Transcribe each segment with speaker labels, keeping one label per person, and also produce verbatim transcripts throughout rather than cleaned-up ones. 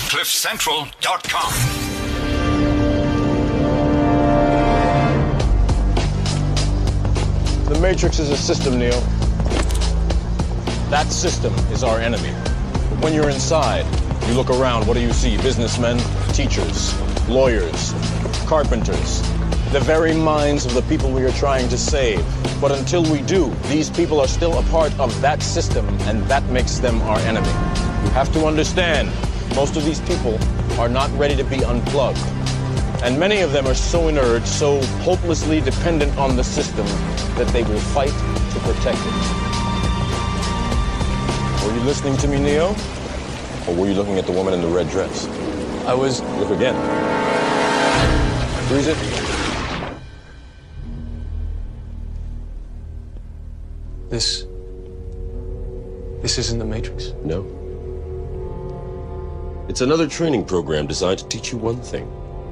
Speaker 1: cliff central dot com.
Speaker 2: The Matrix is a system, Neo. That system is our enemy. But when you're inside, you look around, what do you see? Businessmen, teachers, lawyers, carpenters, the very minds of the people we are trying to save. But until we do, these people are still a part of that system, and that makes them our enemy. You have to understand, most of these people are not ready to be unplugged. And many of them are so inert, so hopelessly dependent on the system, that they will fight to protect it. Were you listening to me, Neo? Or were you looking at the woman in the red dress?
Speaker 3: I was...
Speaker 2: Look again. Freeze it.
Speaker 3: This... This isn't the Matrix.
Speaker 4: No. It's another training program designed to teach you one thing.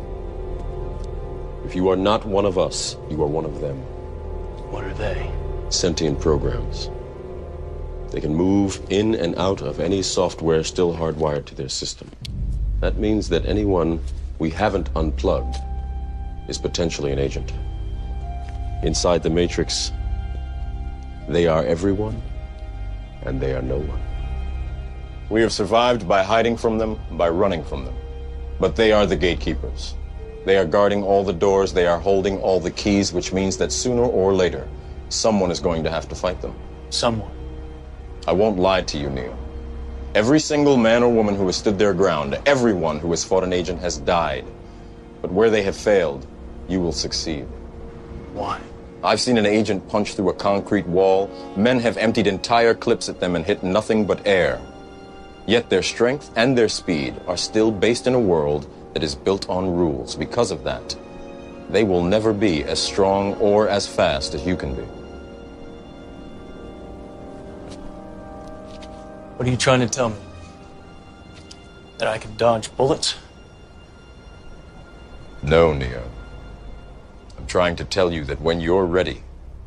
Speaker 4: If you are not one of us, you are one of them.
Speaker 3: What are they?
Speaker 4: Sentient programs. They can move in and out of any software still hardwired to their system. That means that anyone we haven't unplugged is potentially an agent. Inside the Matrix, they are everyone, and they are no one.
Speaker 2: We have survived by hiding from them, by running from them. But they are the gatekeepers. They are guarding all the doors, they are holding all the keys, which means that sooner or later, someone is going to have to fight them.
Speaker 3: Someone.
Speaker 2: I won't lie to you, Neo. Every single man or woman who has stood their ground, everyone who has fought an agent has died. But where they have failed, you will succeed.
Speaker 3: Why?
Speaker 2: I've seen an agent punch through a concrete wall. Men have emptied entire clips at them and hit nothing but air. Yet their strength and their speed are still based in a world that is built on rules. Because of that, they will never be as strong or as fast as you can be.
Speaker 3: What are you trying to tell me? That I can dodge bullets?
Speaker 2: No, Neo. I'm trying to tell you that when you're ready,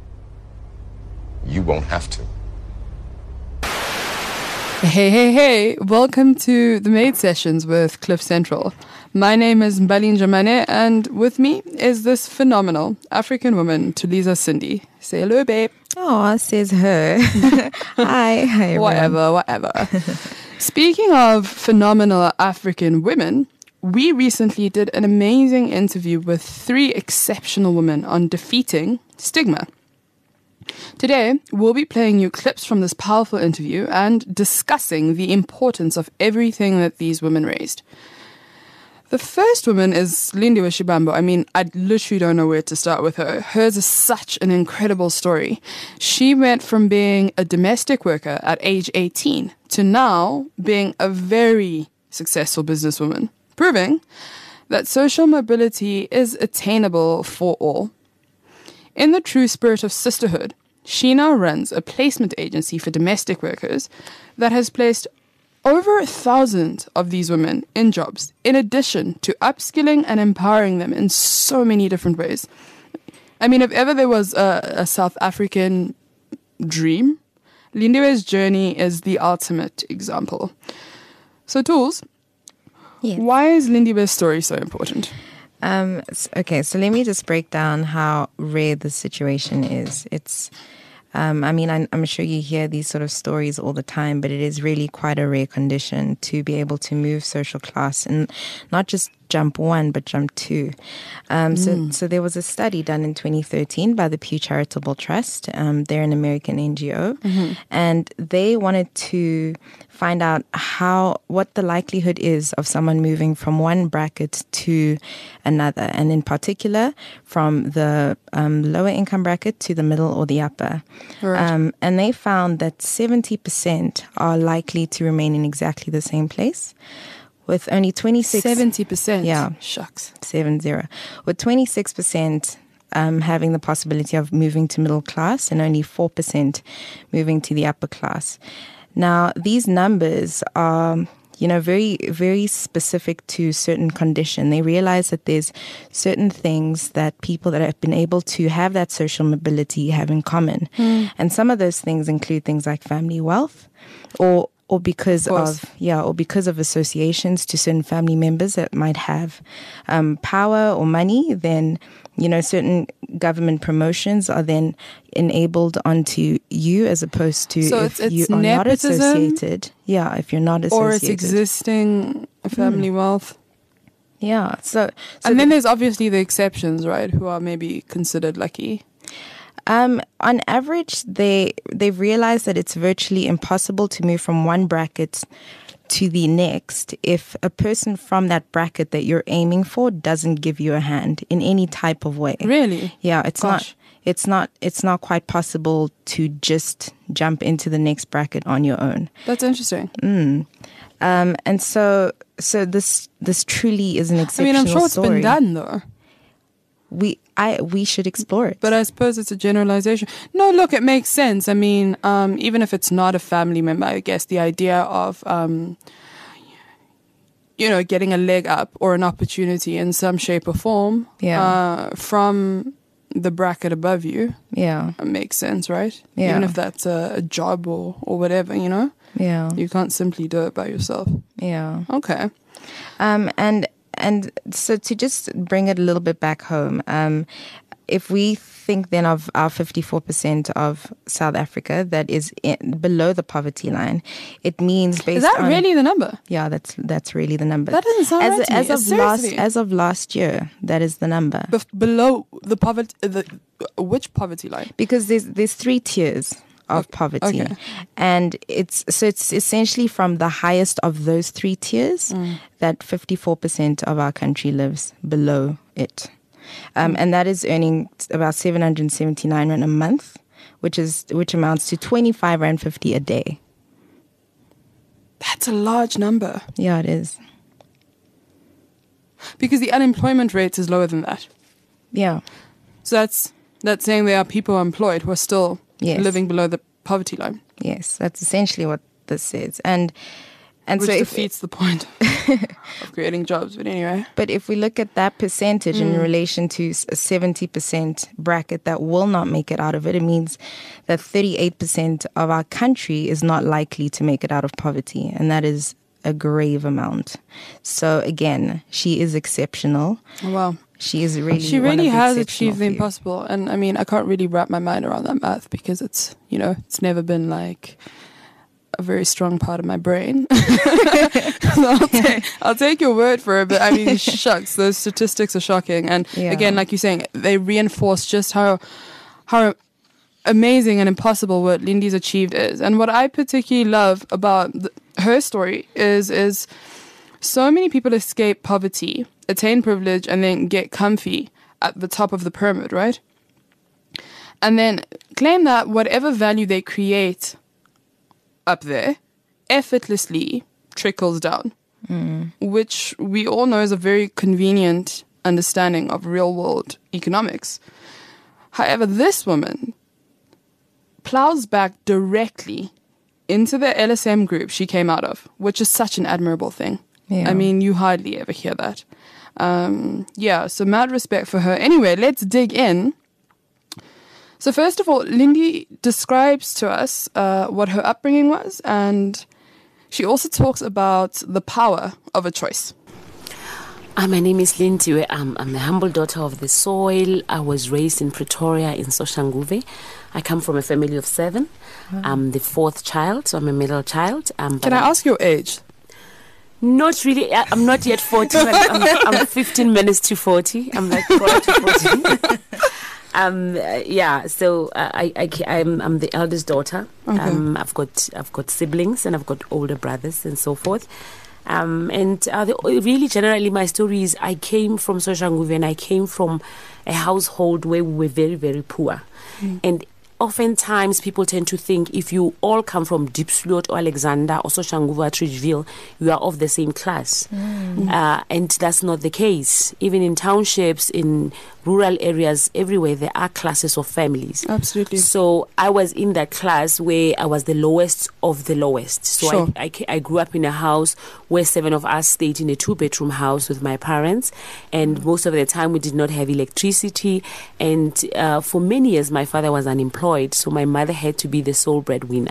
Speaker 2: you won't have to.
Speaker 5: Hey, hey, hey. Welcome to the Maid Sessions with Cliff Central. My name is Mbalin Jamane, and with me is this phenomenal African woman, Tuliza Cindy. Say hello, babe.
Speaker 6: Oh, says her. Hi. Hi,
Speaker 5: whatever, whatever. Speaking of phenomenal African women, we recently did an amazing interview with three exceptional women on defeating stigma. Today, we'll be playing you clips from this powerful interview and discussing the importance of everything that these women raised. The first woman is Lindiwe Shibambo. I mean, I literally don't know where to start with her. Hers is such an incredible story. She went from being a domestic worker at age eighteen to now being a very successful businesswoman, proving that social mobility is attainable for all. In the true spirit of sisterhood, she now runs a placement agency for domestic workers that has placed over a thousand of these women in jobs, in addition to upskilling and empowering them in so many different ways. I mean, if ever there was a, a South African dream, Lindiwe's journey is the ultimate example. So, Tools,
Speaker 6: yes.
Speaker 5: Why is Lindiwe's story so important?
Speaker 6: Um, okay, so let me just break down how rare the situation is. It's, um, I mean, I, I'm sure you hear these sort of stories all the time, but it is really quite a rare condition to be able to move social class and not just jump one, but jump two. Um, mm. So, so there was a study done in twenty thirteen by the Pew Charitable Trust. Um, they're an American N G O, mm-hmm. and they wanted to find out how what the likelihood is of someone moving from one bracket to another, and in particular from the um, lower income bracket to the middle or the upper.
Speaker 5: Right.
Speaker 6: Um, and they found that seventy percent are likely to remain in exactly the same place, with only twenty-six...
Speaker 5: seventy percent?
Speaker 6: Yeah.
Speaker 5: Shucks.
Speaker 6: Seven zero. With twenty-six percent um, having the possibility of moving to middle class and only four percent moving to the upper class. Now, these numbers are, you know, very, very specific to certain condition. They realize that there's certain things that people that have been able to have that social mobility have in common. Mm. And some of those things include things like family wealth or or because
Speaker 5: Of course.
Speaker 6: of, yeah, or because of associations to certain family members that might have um, power or money, then, you know, certain government promotions are then enabled onto you as opposed to
Speaker 5: So
Speaker 6: if
Speaker 5: it's- it's
Speaker 6: you are not
Speaker 5: nepotism?
Speaker 6: associated. Yeah, if you're not associated.
Speaker 5: Or it's existing family wealth.
Speaker 6: Yeah. So, so
Speaker 5: And then there's obviously the exceptions, right? Who are maybe considered lucky.
Speaker 6: Um, on average, they they've realized that it's virtually impossible to move from one bracket to the next if a person from that bracket that you're aiming for doesn't give you a hand in any type of way.
Speaker 5: Really?
Speaker 6: Yeah, it's
Speaker 5: Gosh.
Speaker 6: not it's not it's not quite possible to just jump into the next bracket on your own.
Speaker 5: That's interesting.
Speaker 6: Um, and so so this this truly is an
Speaker 5: I
Speaker 6: exceptional
Speaker 5: mean, I'm sure it's
Speaker 6: story.
Speaker 5: been done though.
Speaker 6: We I we should explore it.
Speaker 5: But I suppose it's a generalization. No, look, it makes sense. I mean, um, even if it's not a family member, I guess the idea of, um, you know, getting a leg up or an opportunity in some shape or form
Speaker 6: Yeah.
Speaker 5: uh, from the bracket above you
Speaker 6: yeah,
Speaker 5: uh, makes sense, right?
Speaker 6: Yeah.
Speaker 5: Even if that's a, a job or, or whatever, you know?
Speaker 6: yeah,
Speaker 5: You can't simply do it by yourself.
Speaker 6: yeah.
Speaker 5: Okay.
Speaker 6: Um, and and so to just bring it a little bit back home, um, if we think then of our fifty-four percent of South Africa that is in, below the poverty line, it means based
Speaker 5: Is that
Speaker 6: on,
Speaker 5: really the number?
Speaker 6: Yeah, that's that's really the number.
Speaker 5: That doesn't sound
Speaker 6: as,
Speaker 5: right to
Speaker 6: as
Speaker 5: me.
Speaker 6: of last
Speaker 5: Seriously.
Speaker 6: as of last year. That is the number.
Speaker 5: Bef- below the poverty, the which poverty line?
Speaker 6: Because there's there's three tiers of poverty,
Speaker 5: okay.
Speaker 6: and it's so it's essentially from the highest of those three tiers
Speaker 5: Mm.
Speaker 6: that fifty-four percent of our country lives below it, um, and that is earning about seven hundred seventy-nine rand a month, which is which amounts to twenty-five rand fifty a day.
Speaker 5: That's a large number
Speaker 6: Yeah, it is.
Speaker 5: because the unemployment rate is lower than that.
Speaker 6: Yeah,
Speaker 5: So that's that's saying there are people employed who are still
Speaker 6: Yes.
Speaker 5: living below the poverty line,
Speaker 6: yes, that's essentially what this says, and and
Speaker 5: which
Speaker 6: so if,
Speaker 5: defeats the point of creating jobs. But anyway,
Speaker 6: But if we look at that percentage
Speaker 5: Mm.
Speaker 6: in relation to s- a seventy percent bracket that will not make it out of it, it means that thirty-eight percent of our country is not likely to make it out of poverty. And that is a grave amount. So again, she is exceptional.
Speaker 5: oh, wow,
Speaker 6: She is really
Speaker 5: she
Speaker 6: one
Speaker 5: really
Speaker 6: of the
Speaker 5: has
Speaker 6: exceptional
Speaker 5: achieved the
Speaker 6: few.
Speaker 5: impossible. And I mean, I can't really wrap my mind around that math because it's, you know, it's never been like a very strong part of my brain. So I'll, ta- I'll take your word for it, but I mean, shucks, those statistics are shocking. And
Speaker 6: Yeah.
Speaker 5: again, like you're saying, they reinforce just how how amazing and impossible what Lindy's achieved is. And what I particularly love about th- her story is is so many people escape poverty, attain privilege, and then get comfy at the top of the pyramid, right? And then claim that whatever value they create up there effortlessly trickles down, which we all know is a very convenient understanding of real world economics. However, this woman plows back directly into the L S M group she came out of, which is such an admirable thing.
Speaker 6: Yeah.
Speaker 5: I mean, you hardly ever hear that. Um, yeah, so mad respect for her. Anyway, let's dig in. So first of all, Lindy describes to us uh, what her upbringing was, and she also talks about the power of a choice.
Speaker 7: Uh, my name is Lindiwe. I'm, I'm the humble daughter of the soil. I was raised in Pretoria in Soshanguve. I come from a family of seven. I'm the fourth child, so I'm a middle child. Um, but
Speaker 5: Can I
Speaker 7: I'm
Speaker 5: ask your age?
Speaker 7: Not really. I- I'm not yet forty. But I'm, I'm fifteen minutes to forty. I'm like quarter to forty. Um, uh, yeah, so uh, I, I, ca- I'm, I'm the eldest daughter.
Speaker 5: Okay.
Speaker 7: Um, I've got, I've got siblings and I've got older brothers and so forth. Um, and uh, the, really, generally, my story is I came from Soshanguve and I came from a household where we were very, very poor.
Speaker 5: Mm.
Speaker 7: And oftentimes people tend to think if you all come from Diepsloot or Alexander or Soshanguve or Tridgeville, you are of the same class.
Speaker 5: Mm.
Speaker 7: Uh, and that's not the case. Even in townships, in rural areas, everywhere, there are classes of families.
Speaker 5: Absolutely.
Speaker 7: So I was in that class where I was the lowest of the lowest. So
Speaker 5: Sure.
Speaker 7: I, I, ca- I grew up in a house where seven of us stayed in a two-bedroom house with my parents. And most of the time we did not have electricity. And uh, for many years, my father was unemployed. So my mother had to be the sole breadwinner.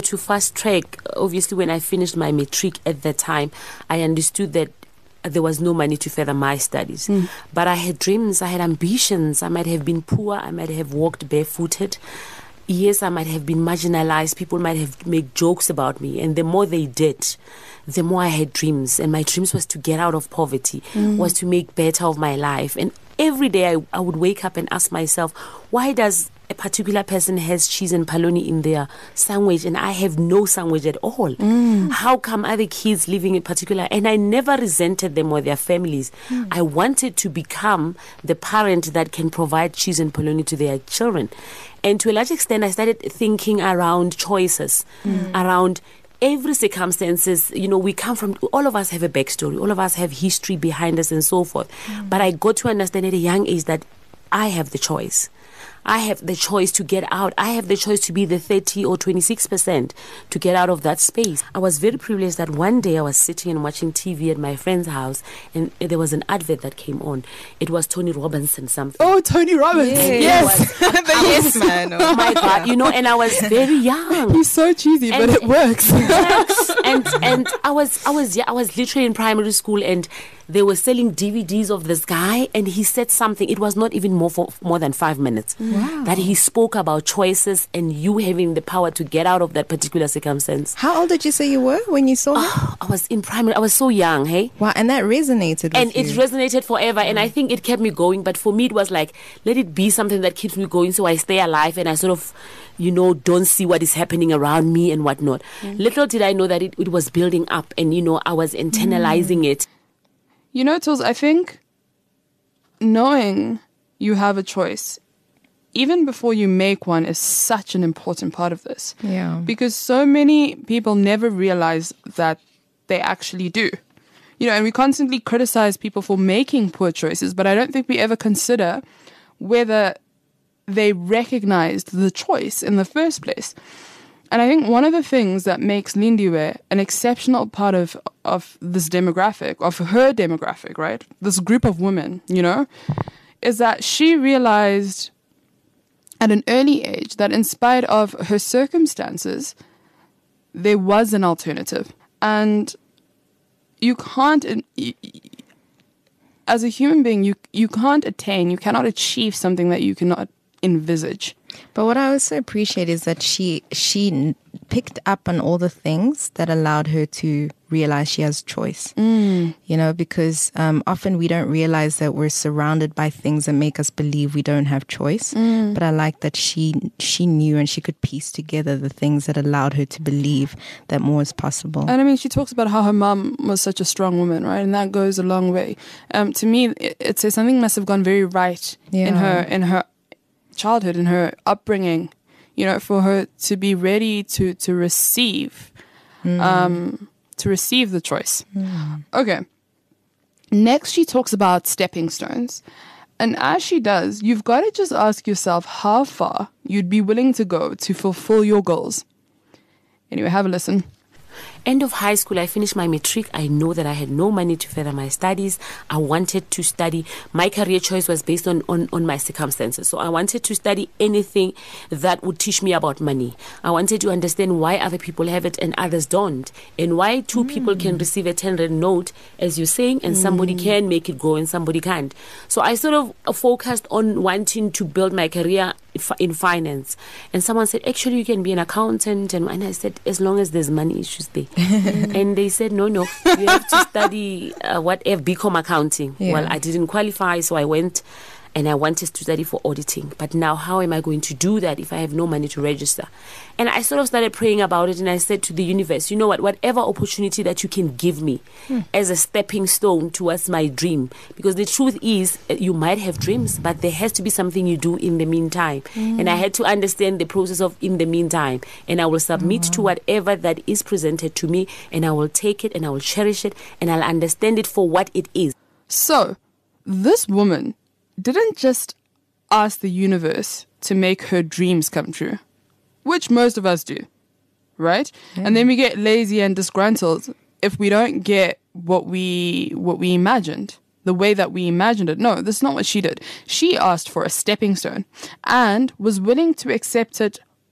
Speaker 7: to fast track, obviously when I finished my matric at that time, I understood that there was no money to further my studies. Mm. But I had dreams, I had ambitions. I might have been poor, I might have walked barefooted. Yes, I might have been marginalized. People might have made jokes about me. And the more they did, the more I had dreams. And my dreams was to get out of poverty, mm. was to make better of my life. And every day I, I would wake up and ask myself, why does a particular person has cheese and polony in their sandwich and I have no sandwich at all? Mm. How come other kids living in particular? And I never resented them or their families. Mm. I wanted to become the parent that can provide cheese and polony to their children. And to a large extent, I started thinking around choices, mm. around every circumstances. You know, we come from, all of us have a backstory, all of us have history behind us and so forth. Mm. But I got to understand at a young age that I have the choice. I have the choice to get out. I have the choice to be the thirty or twenty-six percent to get out of that space. I was very privileged that one day I was sitting and watching T V at my friend's house and there was an advert that came on. It was Tony Robinson something.
Speaker 5: Oh, Tony Robbins.
Speaker 6: Yes. Yes. The yes man.
Speaker 7: Oh my God. You know, and I was very young.
Speaker 5: He's so cheesy, and but it works.
Speaker 7: It works. and and I was I was yeah, I was literally in primary school and they were selling D V Ds of this guy and he said something. It was not even more for more than five minutes. Wow. That he spoke about choices and you having the power to get out of that particular circumstance.
Speaker 6: How old did you say you were when you saw him?
Speaker 7: Oh, I was in primary. I was so young, hey?
Speaker 6: Wow, and that resonated with
Speaker 7: And
Speaker 6: you.
Speaker 7: it resonated forever. Mm. And I think it kept me going. But for me, it was like, let it be something that keeps me going so I stay alive and I sort of, you know, don't see what is happening around me and whatnot. Mm. Little did I know that it, it was building up and, you know, I was internalizing mm. it.
Speaker 5: You know, Tools, I think knowing you have a choice, even before you make one, is such an important part of this.
Speaker 6: Yeah.
Speaker 5: Because so many people never realize that they actually do. You know, and we constantly criticize people for making poor choices, but I don't think we ever consider whether they recognized the choice in the first place. And I think one of the things that makes Lindiwe an exceptional part of, of this demographic, of her demographic, right? This group of women, you know, is that she realized at an early age that in spite of her circumstances, there was an alternative. And you can't, as a human being, you, you can't attain, you cannot achieve something that you cannot envisage.
Speaker 6: But what I also appreciate is that she she picked up on all the things that allowed her to realize she has choice. Mm. You know, because um, often we don't realize that we're surrounded by things that make us believe we don't have choice. Mm. But I like that she she knew and she could piece together the things that allowed her to believe that more is possible.
Speaker 5: And I mean, she talks about how her mum was such a strong woman, right? And that goes a long way. Um, to me, it, it says something must have gone very right yeah. in her in her. childhood and her upbringing, you know, for her to be ready to to receive mm. um to receive the choice. Mm. Okay. Next she talks about stepping stones. And as she does, you've got to just ask yourself how far you'd be willing to go to fulfill your goals. Anyway, have a listen.
Speaker 7: End of high school, I finished my matric. I know that I had no money to further my studies. I wanted to study. My career choice was based on, on, on my circumstances. So I wanted to study anything that would teach me about money. I wanted to understand why other people have it and others don't. And why two mm. people can receive a ten rand note, as you're saying, and mm. somebody can make it go and somebody can't. So I sort of focused on wanting to build my career in finance. And someone said, actually, you can be an accountant. And, and I said, as long as there's money issues there. And they said, no, no, you have to study uh, whatever, B Com accounting. Yeah. Well, I didn't qualify, so I went and I wanted to study for auditing. But now how am I going to do that if I have no money to register? And I sort of started praying about it, and I said to the universe, you know what, whatever opportunity that you can give me hmm. as a stepping stone towards my dream. Because the truth is, you might have dreams, but there has to be something you do in the meantime. Mm. And I had to understand the process of in the meantime. And I will submit oh. to whatever that is presented to me, and I will take it, and I will cherish it, and I'll understand it for what it is.
Speaker 5: So, this woman didn't just ask the universe to make her dreams come true, which most of us do, right? Yeah. And then we get lazy and disgruntled if we don't get what we what we imagined, the way that we imagined it. No, that's not what she did. She asked for a stepping stone and was willing to accept it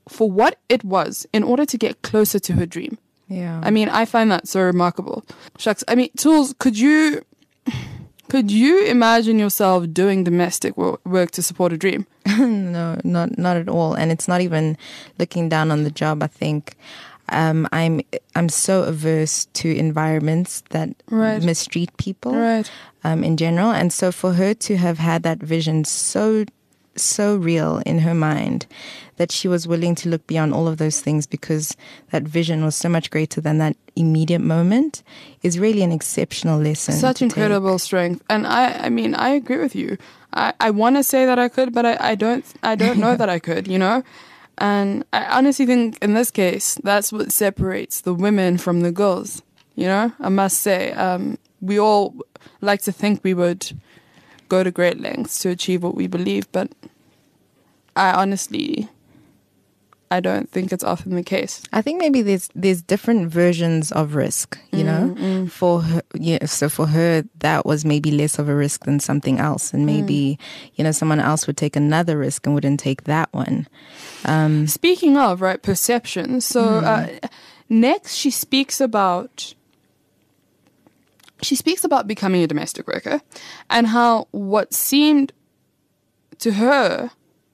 Speaker 5: for what it was in order to get closer to her dream.
Speaker 6: Yeah.
Speaker 5: I mean, I find that so remarkable. Shucks. I mean, Tools, could you could you imagine yourself doing domestic wo- work to support a dream?
Speaker 6: No, not not at all. And it's not even looking down on the job. I think um, I'm I'm so averse to environments that
Speaker 5: Right.
Speaker 6: mistreat people
Speaker 5: Right.
Speaker 6: um, in general. And so for her to have had that vision so so real in her mind that she was willing to look beyond all of those things because that vision was so much greater than that immediate moment is really an exceptional lesson.
Speaker 5: Such
Speaker 6: to
Speaker 5: incredible strength. And I, I mean, I agree with you. I, I want to say that I could, but I, I don't, I don't know that I could, you know? And I honestly think in this case, that's what separates the women from the girls, you know? I must say, um, we all like to think we would go to great lengths to achieve what we believe, but I honestly, I don't think it's often the case.
Speaker 6: I think maybe there's there's different versions of risk, you know. For her, yeah, so for her that was maybe less of a risk than something else, and maybe you know someone else would take another risk and wouldn't take that one. Um,
Speaker 5: Speaking of, right, perception. So uh, next she speaks about she speaks about becoming a domestic worker and how what seemed to her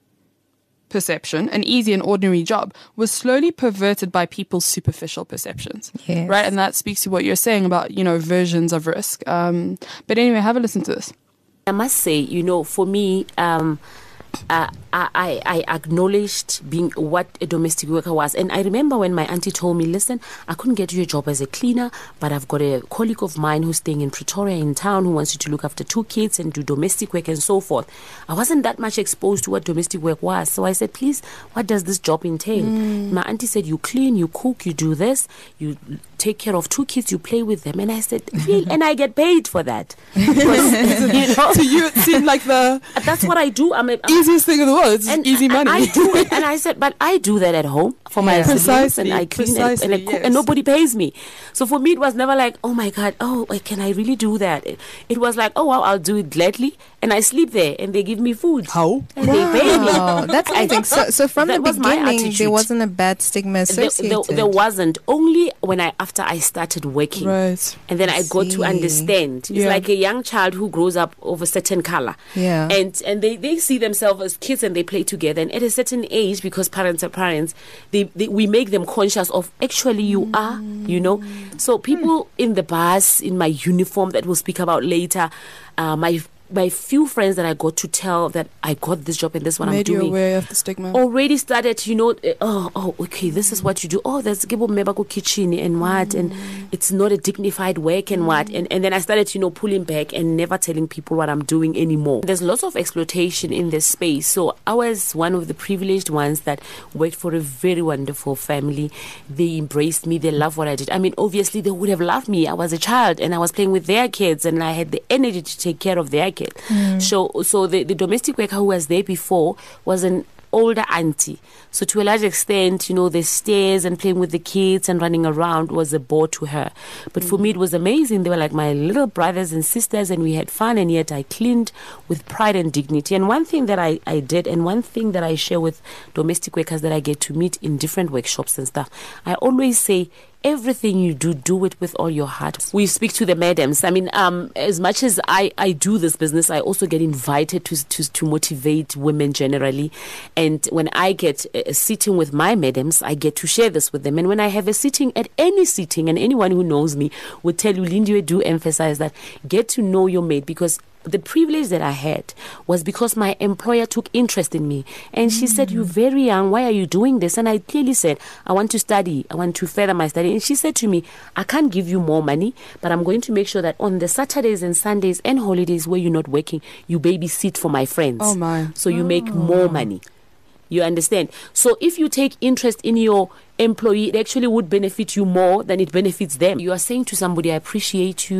Speaker 5: perception, an easy and ordinary job, was slowly perverted by people's superficial perceptions.
Speaker 6: Yes.
Speaker 5: Right? And that speaks to what you're saying about, you know, versions of risk. Um, but anyway, have a listen to this.
Speaker 7: I must say, you know, for me, um, uh, I, I, I acknowledged being what a domestic worker was. And I remember when my auntie told me, listen, I couldn't get you a job as a cleaner, but I've got a colleague of mine who's staying in Pretoria in town who wants you to look after two kids and do domestic work and so forth. I wasn't that much exposed to what domestic work was. So I said, please, what does this job entail? Mm. My auntie said, you clean, you cook, you do this, you take care of two kids, you play with them. And I said, really? And I get paid for that. Because, you know,
Speaker 5: To you, it seemed like the
Speaker 7: that's what I do. I'm, a, I'm
Speaker 5: easiest thing in the world. It's
Speaker 7: and
Speaker 5: easy money.
Speaker 7: I, I do it, and I said, but I do that at home for my
Speaker 5: Yeah.
Speaker 7: siblings,
Speaker 5: Precisely,
Speaker 7: and I clean and, and, I
Speaker 5: precisely,
Speaker 7: cook,
Speaker 5: yes.
Speaker 7: and nobody pays me. So for me, it was never like, oh my God, oh, can I really do that? It, it was like, oh wow, I'll do it gladly, and I sleep there, and they give me food.
Speaker 5: How?
Speaker 7: And they pay me.
Speaker 6: wow, that's interesting. So, so from
Speaker 7: That
Speaker 6: the
Speaker 7: was my
Speaker 6: beginning,
Speaker 7: attitude.
Speaker 6: there wasn't a bad stigma
Speaker 7: There,
Speaker 6: associated.
Speaker 7: there, there wasn't. Only when I after I started working,
Speaker 5: Right.
Speaker 7: and then I got to
Speaker 6: see.
Speaker 7: understand. It's
Speaker 5: Yeah.
Speaker 7: like a young child who grows up of a certain color.
Speaker 6: Yeah.
Speaker 7: And and they, they see themselves as kids and they play together. And at a certain age, because parents are parents, they, they we make them conscious of actually you
Speaker 6: Mm.
Speaker 7: are, you know. So people in the bus, in my uniform that we'll speak about later, uh, my my few friends that I got to tell that I got this job and this is what
Speaker 5: Made
Speaker 7: I'm
Speaker 5: you
Speaker 7: doing
Speaker 5: aware of the stigma.
Speaker 7: already started, you know, uh, oh, oh, okay, this is what you do. Oh, there's Gebo Mebako kitchen and what, and it's not a dignified work and what. And, and then I started, you know, pulling back and never telling people what I'm doing anymore. There's lots of exploitation in this space. So I was one of the privileged ones that worked for a very wonderful family. They embraced me. They loved what I did. I mean, obviously, they would have loved me. I was a child and I was playing with their kids and I had the energy to take care of their kids. So, so the, the domestic worker who was there before was an older auntie. So to a large extent, you know, the stairs and playing with the kids and running around was a bore to her. But for me, it was amazing. They were like my little brothers and sisters and we had fun, and yet I cleaned with pride and dignity. And one thing that I, I did, and one thing that I share with domestic workers that I get to meet in different workshops and stuff, I always say, everything you do, do it with all your heart. We speak to the madams. I mean, um, as much as I, I do this business, I also get invited to, to to motivate women generally. And when I get a sitting with my madams, I get to share this with them. And when I have a sitting at any sitting, and anyone who knows me would tell you, Lindiwe, do emphasize that, get to know your maid, because the privilege that I had was because my employer took interest in me. And she mm. said, you're very young, why are you doing this? And I clearly said, I want to study, I want to further my study. And she said to me, I can't give you more money, but I'm going to make sure that on the Saturdays and Sundays and holidays where you're not working, you babysit for my friends.
Speaker 5: Oh my.
Speaker 7: So you oh. make more money. You understand? So if you take interest in your employee, it actually would benefit you more than it benefits them. You are saying to somebody, I appreciate you.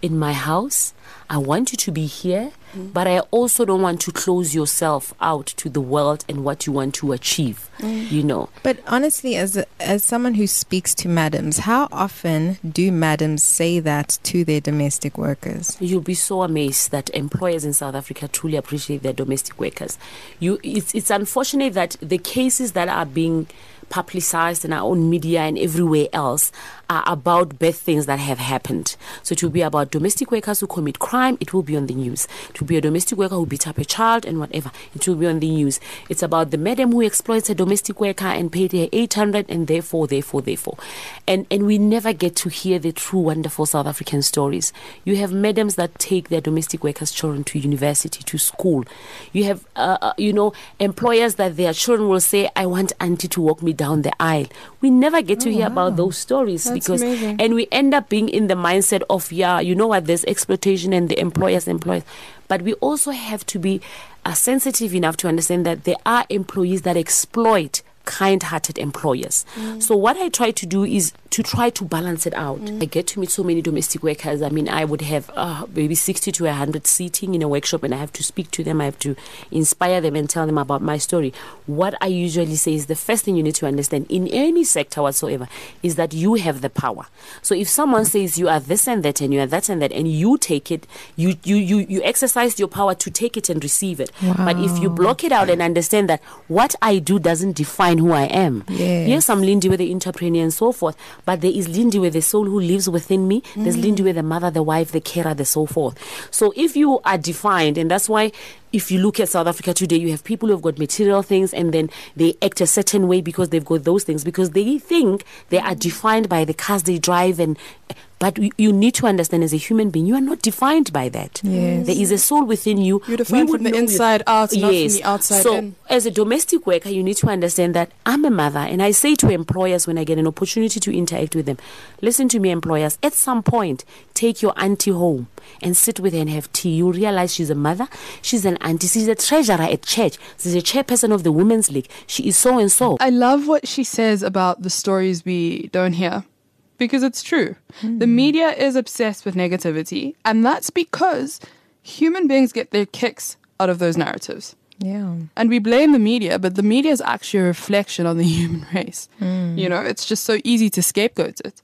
Speaker 7: in my house. I want you to be here, mm. but I also don't want to close yourself out to the world and what you want to achieve, mm. you know.
Speaker 6: But honestly, as a, as someone who speaks to madams, how often do madams say that to their domestic workers?
Speaker 7: You'll be so amazed that employers in South Africa truly appreciate their domestic workers. You, it's, it's unfortunate that the cases that are being publicized in our own media and everywhere else are about bad things that have happened. So it will be about domestic workers who commit crime, it will be on the news. It will be a domestic worker who beat up a child and whatever, it will be on the news. It's about the madam who exploits a domestic worker and paid her eight hundred and therefore, therefore, therefore. And, and we never get to hear the true wonderful South African stories. You have madams that take their domestic workers' children to university, to school. You have, uh, uh, you know, employers that their children will say, I want auntie to walk me down the aisle. We never get to
Speaker 5: oh,
Speaker 7: hear
Speaker 5: wow.
Speaker 7: about those stories.
Speaker 5: That's
Speaker 7: because
Speaker 5: amazing.
Speaker 7: And we end up being in the mindset of, yeah, you know what, there's exploitation and the employers employers. But we also have to be uh, sensitive enough to understand that there are employees that exploit kind-hearted employers. Mm. So what I try to do is to try to balance it out. Mm. I get to meet so many domestic workers. I mean, I would have uh, maybe sixty to one hundred sitting in a workshop, and I have to speak to them. I have to inspire them and tell them about my story. What I usually say is the first thing you need to understand in any sector whatsoever is that you have the power. So if someone says you are this and that and you are that and that and you take it, you you you, you exercise your power to take it and receive it.
Speaker 6: Wow.
Speaker 7: But if you block it out and understand that what I do doesn't define who I am.
Speaker 6: Yes.
Speaker 7: Yes, I'm Lindy with the entrepreneur and so forth, but there is Lindy with the soul who lives within me. Mm. There's Lindy with the mother, the wife, the carer, the so forth. So if you are defined, and that's why if you look at South Africa today, you have people who have got material things and then they act a certain way because they've got those things, because they think they are defined by the cars they drive. And but you need to understand, as a human being, you are not defined by that.
Speaker 6: Yes.
Speaker 7: There is a soul within you.
Speaker 5: You're defined from the inside out, not
Speaker 7: yes.
Speaker 5: from the outside
Speaker 7: so,
Speaker 5: in.
Speaker 7: as a domestic worker, you need to understand that I'm a mother, and I say to employers when I get an opportunity to interact with them, listen to me, employers, at some point, take your auntie home and sit with her and have tea. You realize she's a mother, she's an auntie, she's a treasurer at church, she's a chairperson of the Women's League, she is so and so.
Speaker 5: I love what she says about the stories we don't hear, because it's true. Mm. The media is obsessed with negativity, and that's because human beings get their kicks out of those narratives.
Speaker 6: Yeah.
Speaker 5: And we blame the media, but the media is actually a reflection on the human race. Mm. You know, it's just so easy to scapegoat it.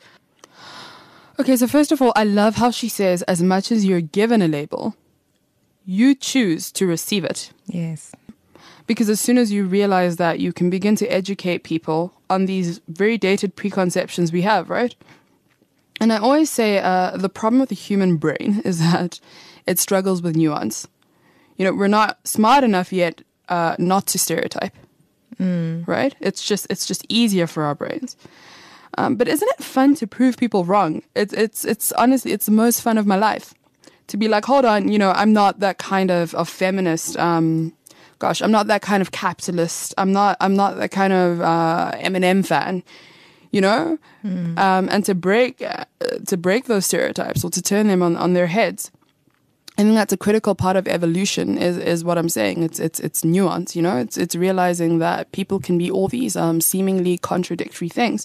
Speaker 5: Okay, so first of all, I love how she says, as much as you're given a label, you choose to receive it.
Speaker 6: Yes.
Speaker 5: Because as soon as you realize that, you can begin to educate people on these very dated preconceptions we have, right? And I always say uh, the problem with the human brain is that it struggles with nuance. You know, we're not smart enough yet uh, not to stereotype, mm. right? It's just it's just easier for our brains. Um, but isn't it fun to prove people wrong? It's it's it's honestly it's the most fun of my life to be like, hold on, you know, I'm not that kind of, of feminist. Um, gosh, I'm not that kind of capitalist. I'm not I'm not that kind of uh, Eminem fan. You know, mm. um, and to break uh, to break those stereotypes or to turn them on, on their heads. I think that's a critical part of evolution. Is is what I'm saying. It's it's it's nuance. You know, it's it's realizing that people can be all these um, seemingly contradictory things.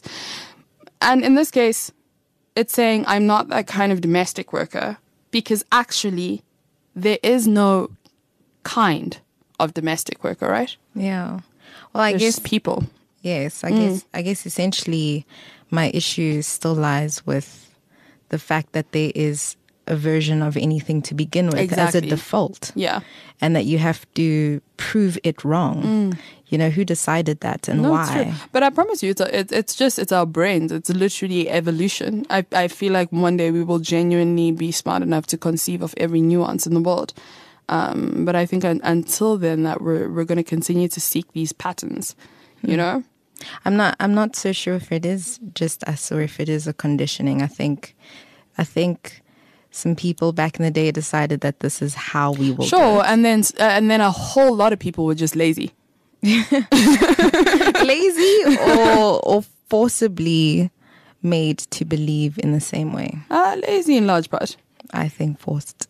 Speaker 5: And in this case, it's saying I'm not that kind of domestic worker because actually there is no kind of domestic worker, right?
Speaker 6: Yeah. Well, I
Speaker 5: There's
Speaker 6: guess
Speaker 5: just people.
Speaker 6: Yes, I
Speaker 5: Mm.
Speaker 6: guess I guess essentially my issue still lies with the fact that there is a version of anything to begin with
Speaker 5: Exactly.
Speaker 6: as a default.
Speaker 5: Yeah.
Speaker 6: And that you have to prove it wrong.
Speaker 5: Mm.
Speaker 6: You know, who decided that and
Speaker 5: No, it's
Speaker 6: why?
Speaker 5: true. But I promise you, it's, a, it, it's just, it's our brains. It's literally evolution. I, I feel like one day we will genuinely be smart enough to conceive of every nuance in the world. Um, but I think un, until then that we're, we're going to continue to seek these patterns, you know?
Speaker 6: I'm not, I'm not so sure if it is just us or if it is a conditioning. I think, I think some people back in the day decided that this is how we will do
Speaker 5: Sure.
Speaker 6: it.
Speaker 5: And then, uh, and then a whole lot of people were just lazy.
Speaker 6: Lazy or or forcibly made to believe in the same way.
Speaker 5: Uh, lazy in large part.
Speaker 6: I think forced.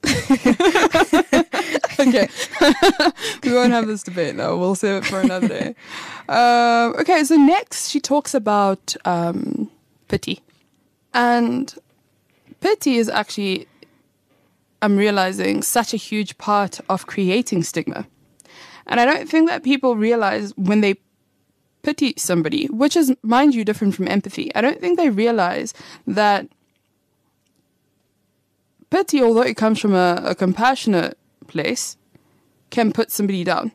Speaker 5: Okay. We won't have this debate though. We'll save it for another day. Um, okay, so next she talks about um, pity. And pity is actually I'm realizing, such a huge part of creating stigma. And I don't think that people realize when they pity somebody, which is, mind you, different from empathy. I don't think they realize that pity, although it comes from a, a compassionate place, can put somebody down.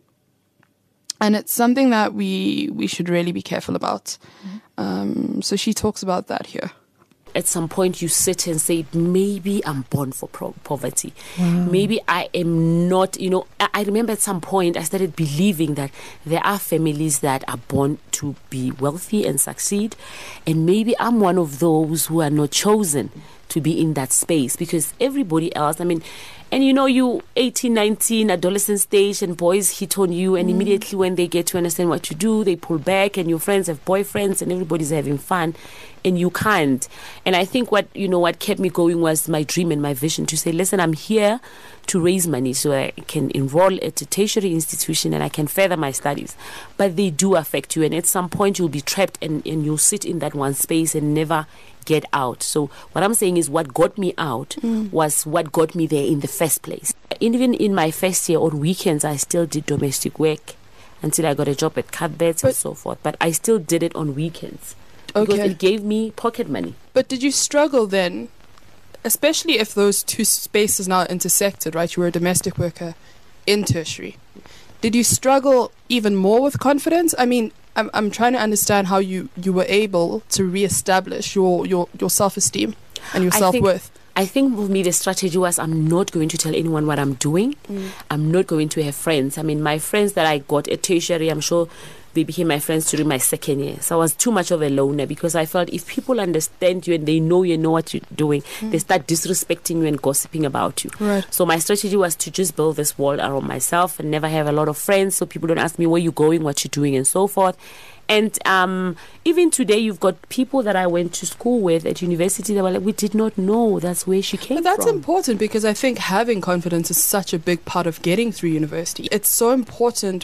Speaker 5: And it's something that we we should really be careful about. Mm-hmm. Um, so she talks about that here.
Speaker 7: At some point you sit and say, maybe I'm born for pro- poverty. Wow. Maybe I am not, you know, I, I remember at some point I started believing that there are families that are born to be wealthy and succeed. And maybe I'm one of those who are not chosen to be in that space, because everybody else, I mean, and you know, you eighteen, nineteen, adolescent stage, and boys hit on you, and mm. immediately when they get to understand what you do, they pull back, and your friends have boyfriends, and everybody's having fun, and you can't. And I think what, you know, what kept me going was my dream and my vision to say, listen, I'm here to raise money so I can enroll at a tertiary institution and I can further my studies. But they do affect you, and at some point you'll be trapped, and, and you'll sit in that one space and never get out. So what I'm saying is what got me out mm. was what got me there in the first place. Even in my first year, on weekends, I still did domestic work until I got a job at Cuthbert's and so forth. But I still did it on weekends because
Speaker 5: okay.
Speaker 7: it gave me pocket money.
Speaker 5: But did you struggle then, especially if those two spaces now intersected, right? You were a domestic worker in tertiary. Did you struggle even more with confidence? I mean, I'm I'm trying to understand how you, you were able to reestablish your, your, your self-esteem and your
Speaker 7: I
Speaker 5: self-worth.
Speaker 7: Think, I think for me the strategy was, I'm not going to tell anyone what I'm doing. Mm. I'm not going to have friends. I mean, my friends that I got at tertiary, I'm sure they became my friends during my second year. So I was too much of a loner, because I felt if people understand you and they know you know what you're doing, mm. they start disrespecting you and gossiping about you.
Speaker 5: Right.
Speaker 7: So my strategy was to just build this wall around myself and never have a lot of friends, so people don't ask me where you're going, what you're doing, and so forth. And um, even today, you've got people that I went to school with at university that were like, we did not know that's where she came from.
Speaker 5: But that's important, because I think having confidence is such a big part of getting through university. It's so important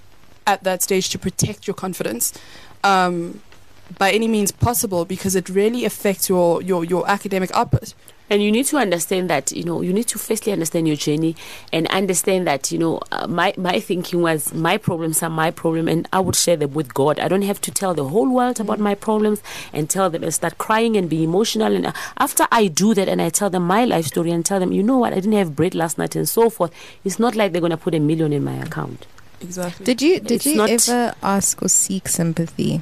Speaker 5: at that stage to protect your confidence um, by any means possible, because it really affects your, your, your academic output.
Speaker 7: And you need to understand that, you know, you need to firstly understand your journey and understand that, you know, uh, my, my thinking was my problems are my problem, and I would share them with God. I don't have to tell the whole world about my problems and tell them and start crying and be emotional. And after I do that and I tell them my life story and tell them, you know what, I didn't have bread last night and so forth, it's not like they're going to put a million in my account.
Speaker 5: Exactly.
Speaker 6: Did you, did
Speaker 7: It's
Speaker 6: you
Speaker 7: not-
Speaker 6: ever ask or seek sympathy?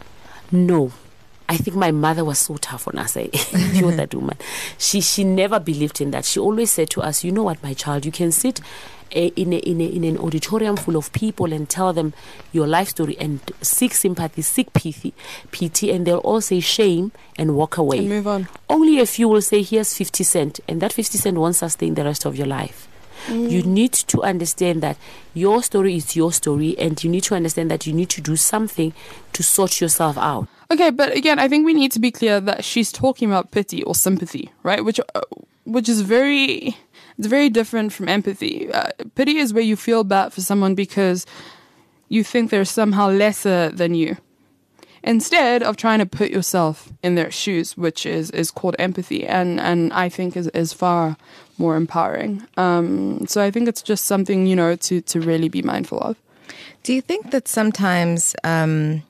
Speaker 7: No. I think my mother was so tough on us. Eh? You're that woman. She she never believed in that. She always said to us, you know what, my child, you can sit uh, in, a, in, a, in an auditorium full of people and tell them your life story and seek sympathy, seek pity, pity, and they'll all say shame and walk away.
Speaker 5: And move on.
Speaker 7: Only a few will say, here's fifty cent, and that fifty cent won't sustain the rest of your life. Mm. You need to understand that your story is your story, and you need to understand that you need to do something to sort yourself out.
Speaker 5: Okay, but again, I think we need to be clear that she's talking about pity or sympathy, right? Which, uh, which is very, it's very different from empathy. Uh, pity is where you feel bad for someone because you think they're somehow lesser than you, instead of trying to put yourself in their shoes, which is, is called empathy, and, and I think is, is far more empowering. Um, so I think it's just something, you know, to, to really be mindful of.
Speaker 6: Do you think that sometimes um,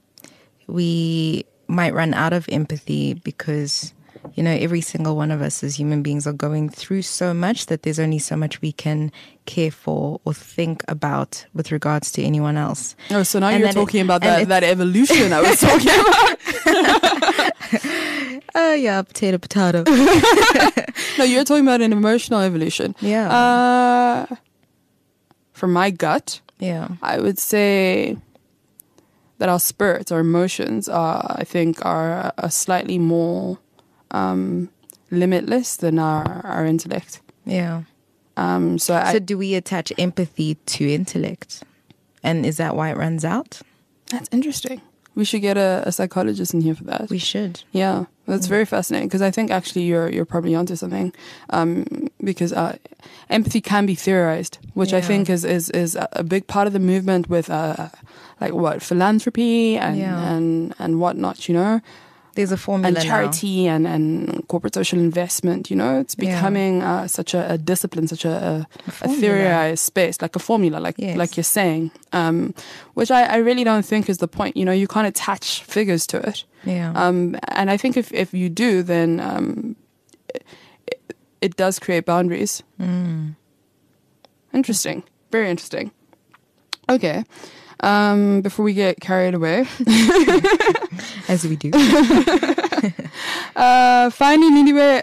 Speaker 6: we might run out of empathy because, you know, every single one of us as human beings are going through so much that there's only so much we can care for or think about with regards to anyone else?
Speaker 5: Oh, so now
Speaker 6: And
Speaker 5: you're
Speaker 6: that
Speaker 5: talking
Speaker 6: it-
Speaker 5: about
Speaker 6: and
Speaker 5: that,
Speaker 6: it's-
Speaker 5: that evolution I was talking about.
Speaker 6: Oh, yeah, potato, potato.
Speaker 5: No, you're talking about an emotional evolution.
Speaker 6: Yeah.
Speaker 5: Uh, from my gut,
Speaker 6: Yeah.
Speaker 5: I would say that our spirits, our emotions, are, I think, are, are slightly more um, limitless than our, our intellect.
Speaker 6: Yeah.
Speaker 5: Um, so,
Speaker 6: So
Speaker 5: I,
Speaker 6: do we attach empathy to intellect? And is that why it runs out?
Speaker 5: that's interesting. We should get a, a psychologist in here for that.
Speaker 6: We should.
Speaker 5: Yeah, that's very fascinating, because I think actually you're you're probably onto something, um, because uh, empathy can be theorized, which I
Speaker 6: Yeah.
Speaker 5: think is, is, is a big part of the movement with uh, like what philanthropy and
Speaker 6: Yeah.
Speaker 5: and and whatnot. You know,
Speaker 6: There's a formula
Speaker 5: and charity and, and corporate social investment, you know, it's
Speaker 6: Yeah.
Speaker 5: becoming uh, such a, a discipline, such a, a, a
Speaker 6: formula.
Speaker 5: theorized space, like a formula, like
Speaker 6: Yes.
Speaker 5: like you're saying, um, which I, I really don't think is the point. You know, you can't attach figures to it.
Speaker 6: Yeah.
Speaker 5: Um, and I think if, if you do, then um, it, it does create boundaries.
Speaker 6: Mm.
Speaker 5: Interesting. Very interesting. Okay. Um, before we get carried away.
Speaker 6: As we do.
Speaker 5: uh, Finding Niniwe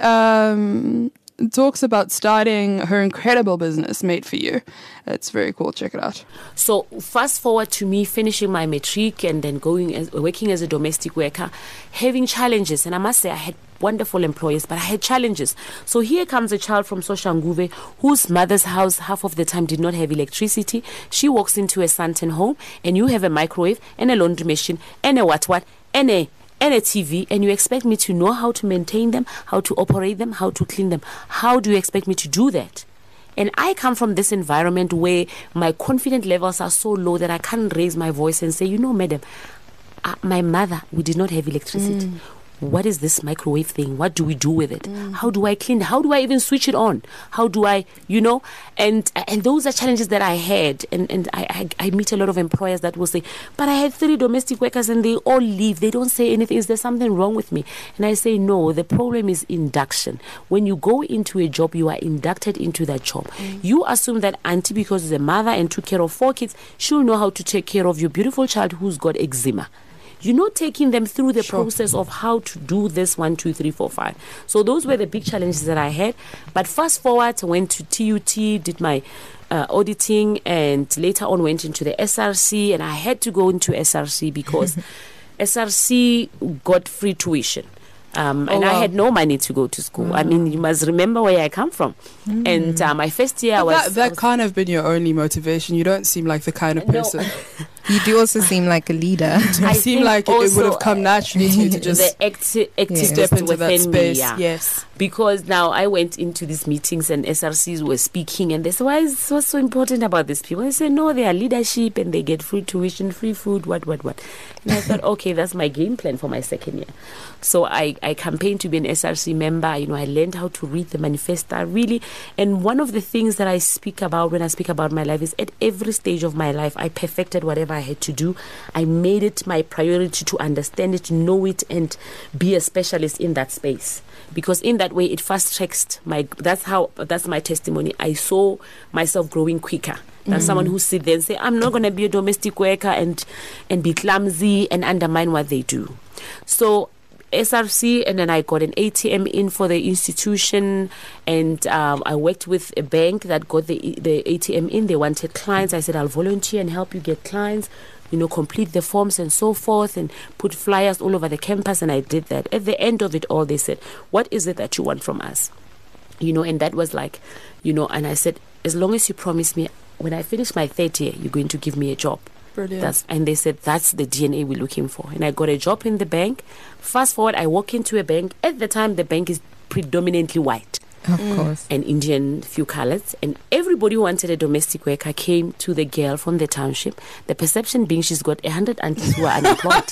Speaker 5: um, talks about starting her incredible business, Made for You. It's very cool. Check it out.
Speaker 7: So fast forward to me finishing my matric and then going as, working as a domestic worker, having challenges. And I must say I had wonderful employers, but I had challenges. So here comes a child from Soshanguve whose mother's house half of the time did not have electricity. She walks into a Santon home and you have a microwave and a laundry machine and a what what and a and a T V, and you expect me to know how to maintain them, how to operate them, how to clean them. How do you expect me to do that? And I come from this environment where my confidence levels are so low that I can't raise my voice and say, you know, madam, uh, my mother, we did not have electricity. Mm. What is this microwave thing? What do we do with it? Mm. How do I clean it? How do I even switch it on? How do I, you know? And and those are challenges that I had. And, and I, I, I meet a lot of employers that will say, but I had three domestic workers and they all leave. They don't say anything. Is there something wrong with me? And I say, no, the problem is induction. When you go into a job, you are inducted into that job. Mm. You assume that auntie, because she's a mother and took care of four kids, she'll know how to take care of your beautiful child who's got eczema. You're not taking them through the sure. process of how to do this one, two, three, four, five. So those were the big challenges that I had. But fast forward, I went to T U T, did my uh, auditing, and later on went into the S R C. And I had to go into S R C because S R C got free tuition. Um,
Speaker 5: oh,
Speaker 7: and
Speaker 5: wow.
Speaker 7: I had no money to go to school. Mm. I mean, you must remember where I come from. Mm. And uh, my first year
Speaker 5: but
Speaker 7: was...
Speaker 5: That, that
Speaker 7: was,
Speaker 5: can't have been your only motivation. You don't seem like the kind of person...
Speaker 7: No.
Speaker 6: You do also seem like a leader.
Speaker 5: You seem like it, it would have come naturally to you to just
Speaker 7: the acti-
Speaker 5: yeah. step into that space.
Speaker 7: Me, yeah.
Speaker 5: Yes.
Speaker 7: Because now I went into these meetings and S R Cs were speaking and they said, why is what's so important about these people? I said, no, they are leadership and they get free tuition, free food, what, what, what. And I thought, okay, that's my game plan for my second year. So I, I campaigned to be an S R C member. You know, I learned how to read the manifesto, really. And one of the things that I speak about when I speak about my life is at every stage of my life, I perfected whatever I had to do. I made it my priority to understand it, know it, and be a specialist in that space. Because in that way, it fast tracks my, that's how, that's my testimony. I saw myself growing quicker than mm. someone who sit there and say, I'm not going to be a domestic worker and, and be clumsy and undermine what they do. So S R C, and then I got an A T M in for the institution, and um, I worked with a bank that got the the A T M in. They wanted clients. I said, I'll volunteer and help you get clients, you know, complete the forms and so forth, and put flyers all over the campus, and I did that. At the end of it all, they said, what is it that you want from us? You know, and that was like, you know, and I said, as long as you promise me, when I finish my third year, you're going to give me a job.
Speaker 5: Brilliant.
Speaker 7: That's, and they said, that's the D N A we're looking for. And I got a job in the bank. Fast forward, I walk into a bank. At the time, the bank is predominantly white.
Speaker 6: Of mm. course.
Speaker 7: And Indian, few colors. And everybody who wanted a domestic worker came to the girl from the township. The perception being she's got a hundred aunties who are unemployed.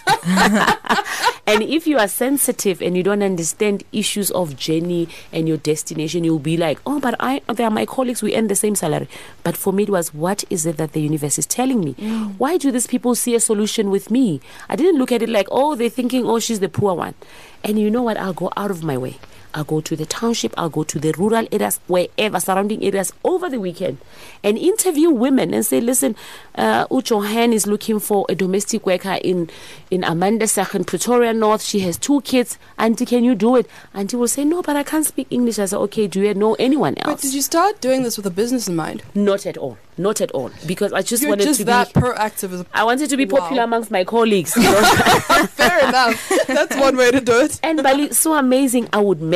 Speaker 7: And if you are sensitive and you don't understand issues of journey and your destination, you'll be like, oh, but I, they are my colleagues, we earn the same salary. But for me, it was, what is it that the universe is telling me? Mm. Why do these people see a solution with me? I didn't look at it like, oh, they're thinking, oh, she's the poor one. And you know what? I'll go out of my way. I'll go to the township, I'll go to the rural areas, wherever, surrounding areas over the weekend, and interview women and say, listen, uh, Ucho Han is looking for a domestic worker in, in Amanda Second, Pretoria North. She has two kids. Auntie, can you do it? Auntie will say, no, but I can't speak English. I said, okay, do you know anyone else?
Speaker 5: But did you start doing this with a business in mind?
Speaker 7: Not at all. Not at all. Because I just
Speaker 5: You're
Speaker 7: wanted
Speaker 5: just
Speaker 7: to
Speaker 5: that
Speaker 7: be...
Speaker 5: proactive. As a,
Speaker 7: I wanted to be
Speaker 5: wow.
Speaker 7: popular amongst my colleagues. You know?
Speaker 5: Fair enough. That's one way to do it.
Speaker 7: And Bali, so amazing. I would match.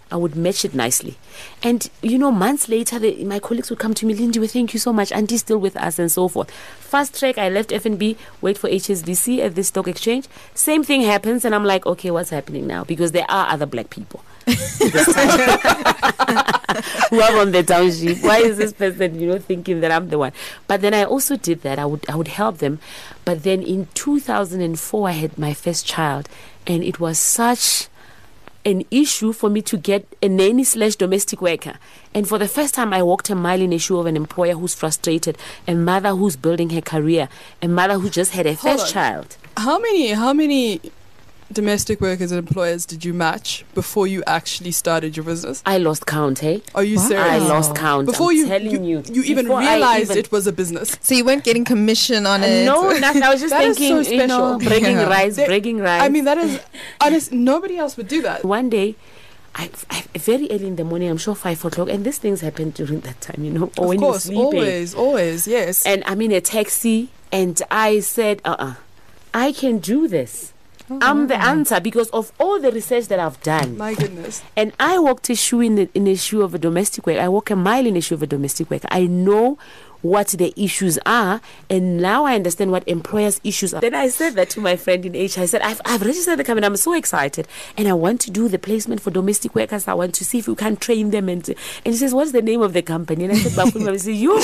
Speaker 7: I would match it nicely. And, you know, months later, the, my colleagues would come to me, Lindiwe, thank you so much. Auntie's still with us and so forth. Fast track, I left F N B, wait for H S B C at the stock exchange. Same thing happens. And I'm like, okay, what's happening now? Because there are other black people this time who are on the township. Why is this person, you know, thinking that I'm the one? But then I also did that. I would, I would help them. But then in two thousand four, I had my first child. And it was such an issue for me to get a nanny slash domestic worker. And for the first time, I walked a mile in the shoe of an employer who's frustrated, a mother who's building her career, a mother who just had a
Speaker 5: Hold
Speaker 7: first
Speaker 5: on.
Speaker 7: child.
Speaker 5: How many how many domestic workers and employers did you match before you actually started your business?
Speaker 7: I lost count, hey?
Speaker 5: Are you
Speaker 6: Wow.
Speaker 5: serious?
Speaker 7: I lost count.
Speaker 5: Before
Speaker 7: I'm
Speaker 5: you
Speaker 7: telling
Speaker 5: you,
Speaker 7: you,
Speaker 5: you even
Speaker 7: Before I
Speaker 5: realized
Speaker 7: even-
Speaker 5: it was a business.
Speaker 6: So you weren't getting commission on it?
Speaker 7: No, nothing. I was just
Speaker 5: That is
Speaker 7: thinking,
Speaker 5: so
Speaker 7: you know,
Speaker 5: special.
Speaker 7: breaking
Speaker 6: Yeah.
Speaker 7: rice,
Speaker 5: They-
Speaker 7: breaking rice.
Speaker 5: I mean, that is honest. Nobody else would do that.
Speaker 7: One day, I, I, very early in the morning, I'm sure five o'clock, and these things happen during that time, you know, or
Speaker 5: Of
Speaker 7: when
Speaker 5: course,
Speaker 7: you're sleeping.
Speaker 5: always, always, yes.
Speaker 7: And I'm in a taxi, and I said, uh-uh, I can do this. I'm the answer because of all the research that I've done.
Speaker 5: My goodness.
Speaker 7: And I walked a shoe in the, in the shoe of a domestic worker. I walk a mile in the shoe of a domestic worker. I know what the issues are, and now I understand what employers' issues are. Then I said that to my friend in H. I said, I've, I've registered the company. I'm so excited, and I want to do the placement for domestic workers. I want to see if we can train them. And and she says, what's the name of the company? And I said, Bafuni. I said, you.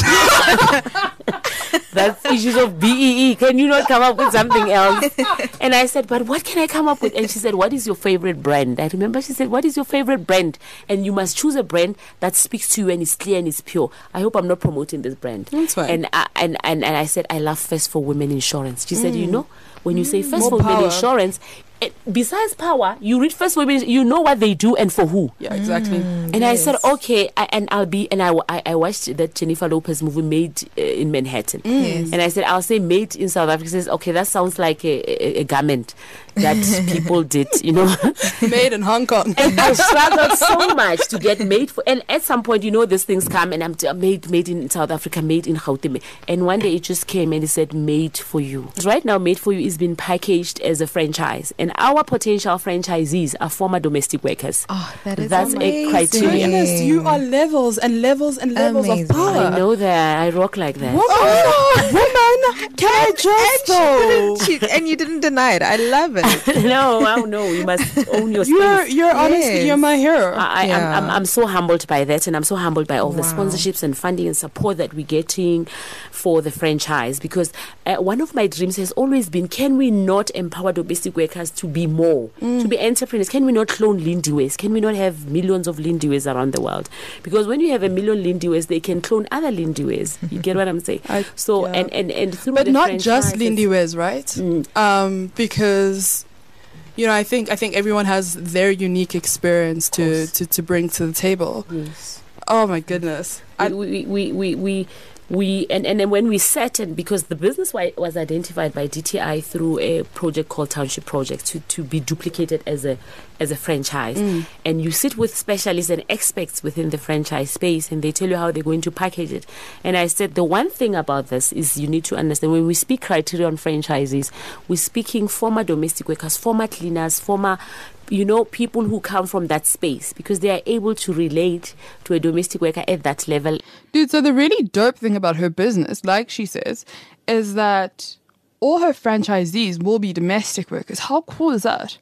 Speaker 7: That's issues of B E E. Can you not come up with something else? And I said, but what can I come up with? And she said, what is your favorite brand? I remember she said, what is your favorite brand? And you must choose a brand that speaks to you and is clear and is pure. I hope I'm not promoting this brand.
Speaker 5: That's fine.
Speaker 7: And I, and, and, and I said, I love First for Women Insurance. She said, you know, when you say First
Speaker 5: More
Speaker 7: for Women
Speaker 5: power.
Speaker 7: Insurance, it, besides power, you read First for Women, you know what they do and for who.
Speaker 5: Yeah, exactly.
Speaker 7: And I said, okay, I, and I'll be, and I, I, I watched that Jennifer Lopez movie, Made uh, in Manhattan.
Speaker 6: Yes.
Speaker 7: And I said, I'll say Made in South Africa. She says, okay, that sounds like a, a, a garment that people did, you know.
Speaker 5: Made in Hong Kong.
Speaker 7: And I struggled so much to get made for, and at some point, you know, these things come, and I'm t- made, made in South Africa, made in Gauteng. And one day it just came and it said, made for you. Right now, made for you is being packaged as a franchise. And our potential franchisees are former domestic workers.
Speaker 6: Oh, that is
Speaker 7: That's
Speaker 6: amazing.
Speaker 7: a criteria.
Speaker 5: Goodness, you are levels and levels and levels
Speaker 6: Amazing.
Speaker 5: of power.
Speaker 7: I know that. I rock like that.
Speaker 5: Woman, woman, can I just though?
Speaker 6: She- and you didn't deny it. I love it.
Speaker 7: No, I don't know. You must own your
Speaker 5: You're,
Speaker 7: space.
Speaker 5: you're honestly,
Speaker 6: Yes.
Speaker 5: you're my hero.
Speaker 7: I, I,
Speaker 6: Yeah.
Speaker 7: I'm, I'm, I'm so humbled by that, and I'm so humbled by all the
Speaker 6: Wow.
Speaker 7: sponsorships and funding and support that we're getting for the franchise. Because uh, one of my dreams has always been, can we not empower domestic workers to be more, to be entrepreneurs? Can we not clone Lindiwes? Can we not have millions of Lindiwes around the world? Because when you have a million Lindiwes, they can clone other Lindiwes. You get what I'm saying?
Speaker 5: I-
Speaker 7: so,
Speaker 5: yeah.
Speaker 7: and, and, and through
Speaker 5: But
Speaker 7: the
Speaker 5: not just
Speaker 7: franchises-
Speaker 5: Lindy Wes, right?
Speaker 7: Mm.
Speaker 5: Um, because you know, I think I think everyone has their unique experience to,
Speaker 7: course.
Speaker 5: to, to bring to the table.
Speaker 7: Yes.
Speaker 5: Oh my goodness! I,
Speaker 7: we, we, we, we, we and, and then when we sat and because the business wa- was identified by D T I through a project called Township Project to, to be duplicated as a as a franchise, and you sit with specialists and experts within the franchise space and they tell you how they're going to package it. And I said the one thing about this is you need to understand when we speak criteria on franchises, we're speaking former domestic workers, former cleaners, former you know, people who come from that space because they are able to relate to a domestic worker at that level.
Speaker 5: Dude, so the really dope thing about her business, like she says, is that all her franchisees will be domestic workers. How cool is that?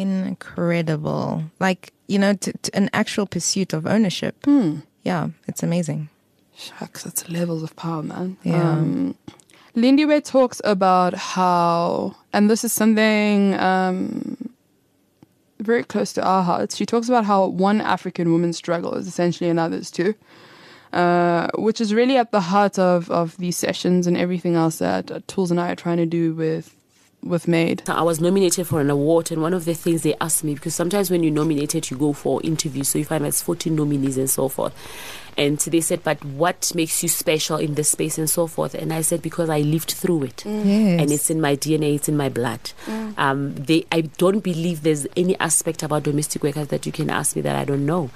Speaker 6: Incredible. Like, you know, t- t- an actual pursuit of ownership. Yeah, it's amazing.
Speaker 5: Shucks, it's levels of power, man.
Speaker 6: Yeah.
Speaker 5: Um, Lindiwe talks about how, and this is something um, very close to our hearts. She talks about how one African woman's struggle is essentially another's too, uh, which is really at the heart of, of these sessions and everything else that uh, Tools and I are trying to do with with Made.
Speaker 7: I was nominated for an award, and one of the things they asked me, because sometimes when you're nominated, you go for interviews, so you find there's fourteen nominees and so forth. And they said, but what makes you special in this space and so forth? And I said, because I lived through it.
Speaker 6: Yes.
Speaker 7: And it's in my D N A, it's in my blood. Um, they, I don't believe there's any aspect about domestic workers that you can ask me that I don't know.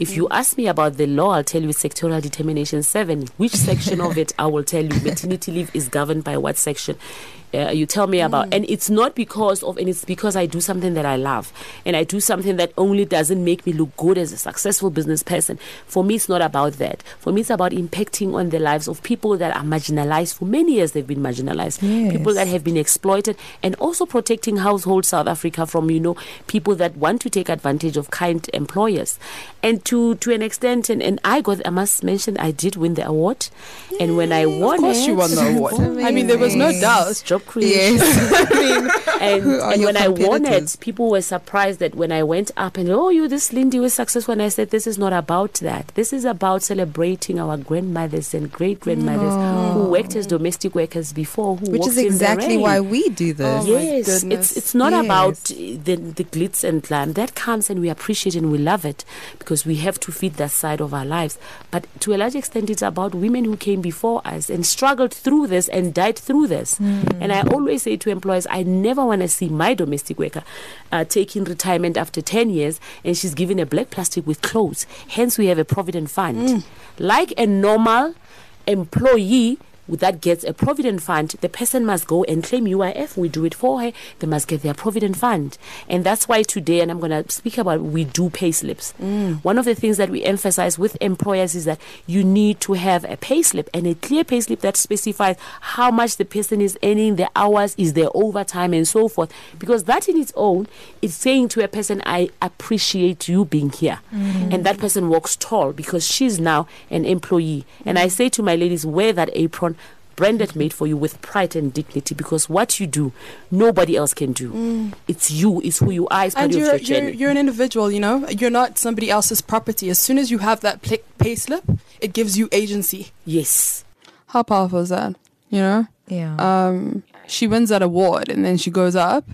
Speaker 7: If you ask me about the law, I'll tell you sectorial determination seven. Which section of it, I will tell you. Maternity leave is governed by what section? Uh, you tell me about, and it's not because of, and it's because I do something that I love, and I do something that only doesn't make me look good as a successful business person. For me, it's not about that. For me, it's about impacting on the lives of people that are marginalized. For many years, they've been marginalized.
Speaker 6: Yes.
Speaker 7: People that have been exploited, and also protecting household South Africa from, you know, people that want to take advantage of kind employers. And to to an extent, and, and I got, I must mention, I did win the award, and when I won,
Speaker 5: Of course,
Speaker 7: it,
Speaker 5: you won the award. I mean, there was no doubt.
Speaker 7: Job creation.
Speaker 6: Yes. I mean,
Speaker 7: and
Speaker 6: who are
Speaker 7: and
Speaker 6: your
Speaker 7: when I won it,
Speaker 6: competitors?
Speaker 7: people were surprised that when I went up and, oh, you, this Lindy was successful. And I said, this is not about that. This is about celebrating our grandmothers and great grandmothers who worked as domestic workers before, who
Speaker 6: which
Speaker 7: walked
Speaker 6: is
Speaker 7: in the
Speaker 6: exactly
Speaker 7: rain.
Speaker 6: why we do this.
Speaker 5: Oh, my
Speaker 7: Yes,
Speaker 5: goodness.
Speaker 7: it's it's not
Speaker 6: Yes.
Speaker 7: about the the glitz and glam. That comes and we appreciate and we love it because we have to feed that side of our lives. But to a large extent, it's about women who came before us and struggled through this and died through this. Mm. And I always say to employers, I never want to see my domestic worker uh, taking retirement after ten years and she's given a black plastic with clothes. Hence, we have a provident fund. Mm. Like a normal employee that gets a provident fund, the person must go and claim U I F. We do it for her. They must get their provident fund. And that's why today, and I'm going to speak about, we do pay slips. Mm. One of the things that we emphasize with employers is that you need to have a pay slip and a clear pay slip that specifies how much the person is earning, the hours, is their overtime, and so forth. Because that in its own is saying to a person, I appreciate you being here. Mm. And that person walks tall because she's now an employee. Mm. And I say to my ladies, wear that apron, branded made for you with pride and dignity, because what you do, nobody else can do. Mm. It's you, it's who you are, it's part
Speaker 5: And
Speaker 7: of
Speaker 5: you're,
Speaker 7: your
Speaker 5: you're,
Speaker 7: journey.
Speaker 5: you're an individual, you know? You're not somebody else's property. As soon as you have that pay, pay slip, it gives you agency.
Speaker 7: Yes.
Speaker 5: How powerful is that? You know?
Speaker 6: Yeah.
Speaker 5: Um, she wins that award and then she goes up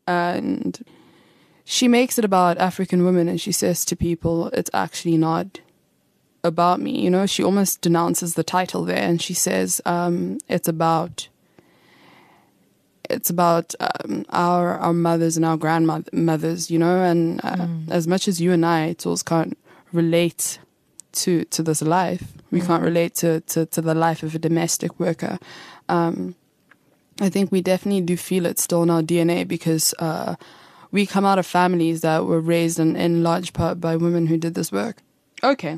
Speaker 5: and she makes it about African women and she says to people, it's actually not about me. You know, she almost denounces the title there and she says, um, it's about it's about um, our our mothers and our grandmothers, you know, and uh, mm. as much as you and I, Tools, can't relate to to this life, we mm. can't relate to, to, to the life of a domestic worker. Um, I think we definitely do feel it still in our D N A because uh, we come out of families that were raised in, in large part by women who did this work. Okay.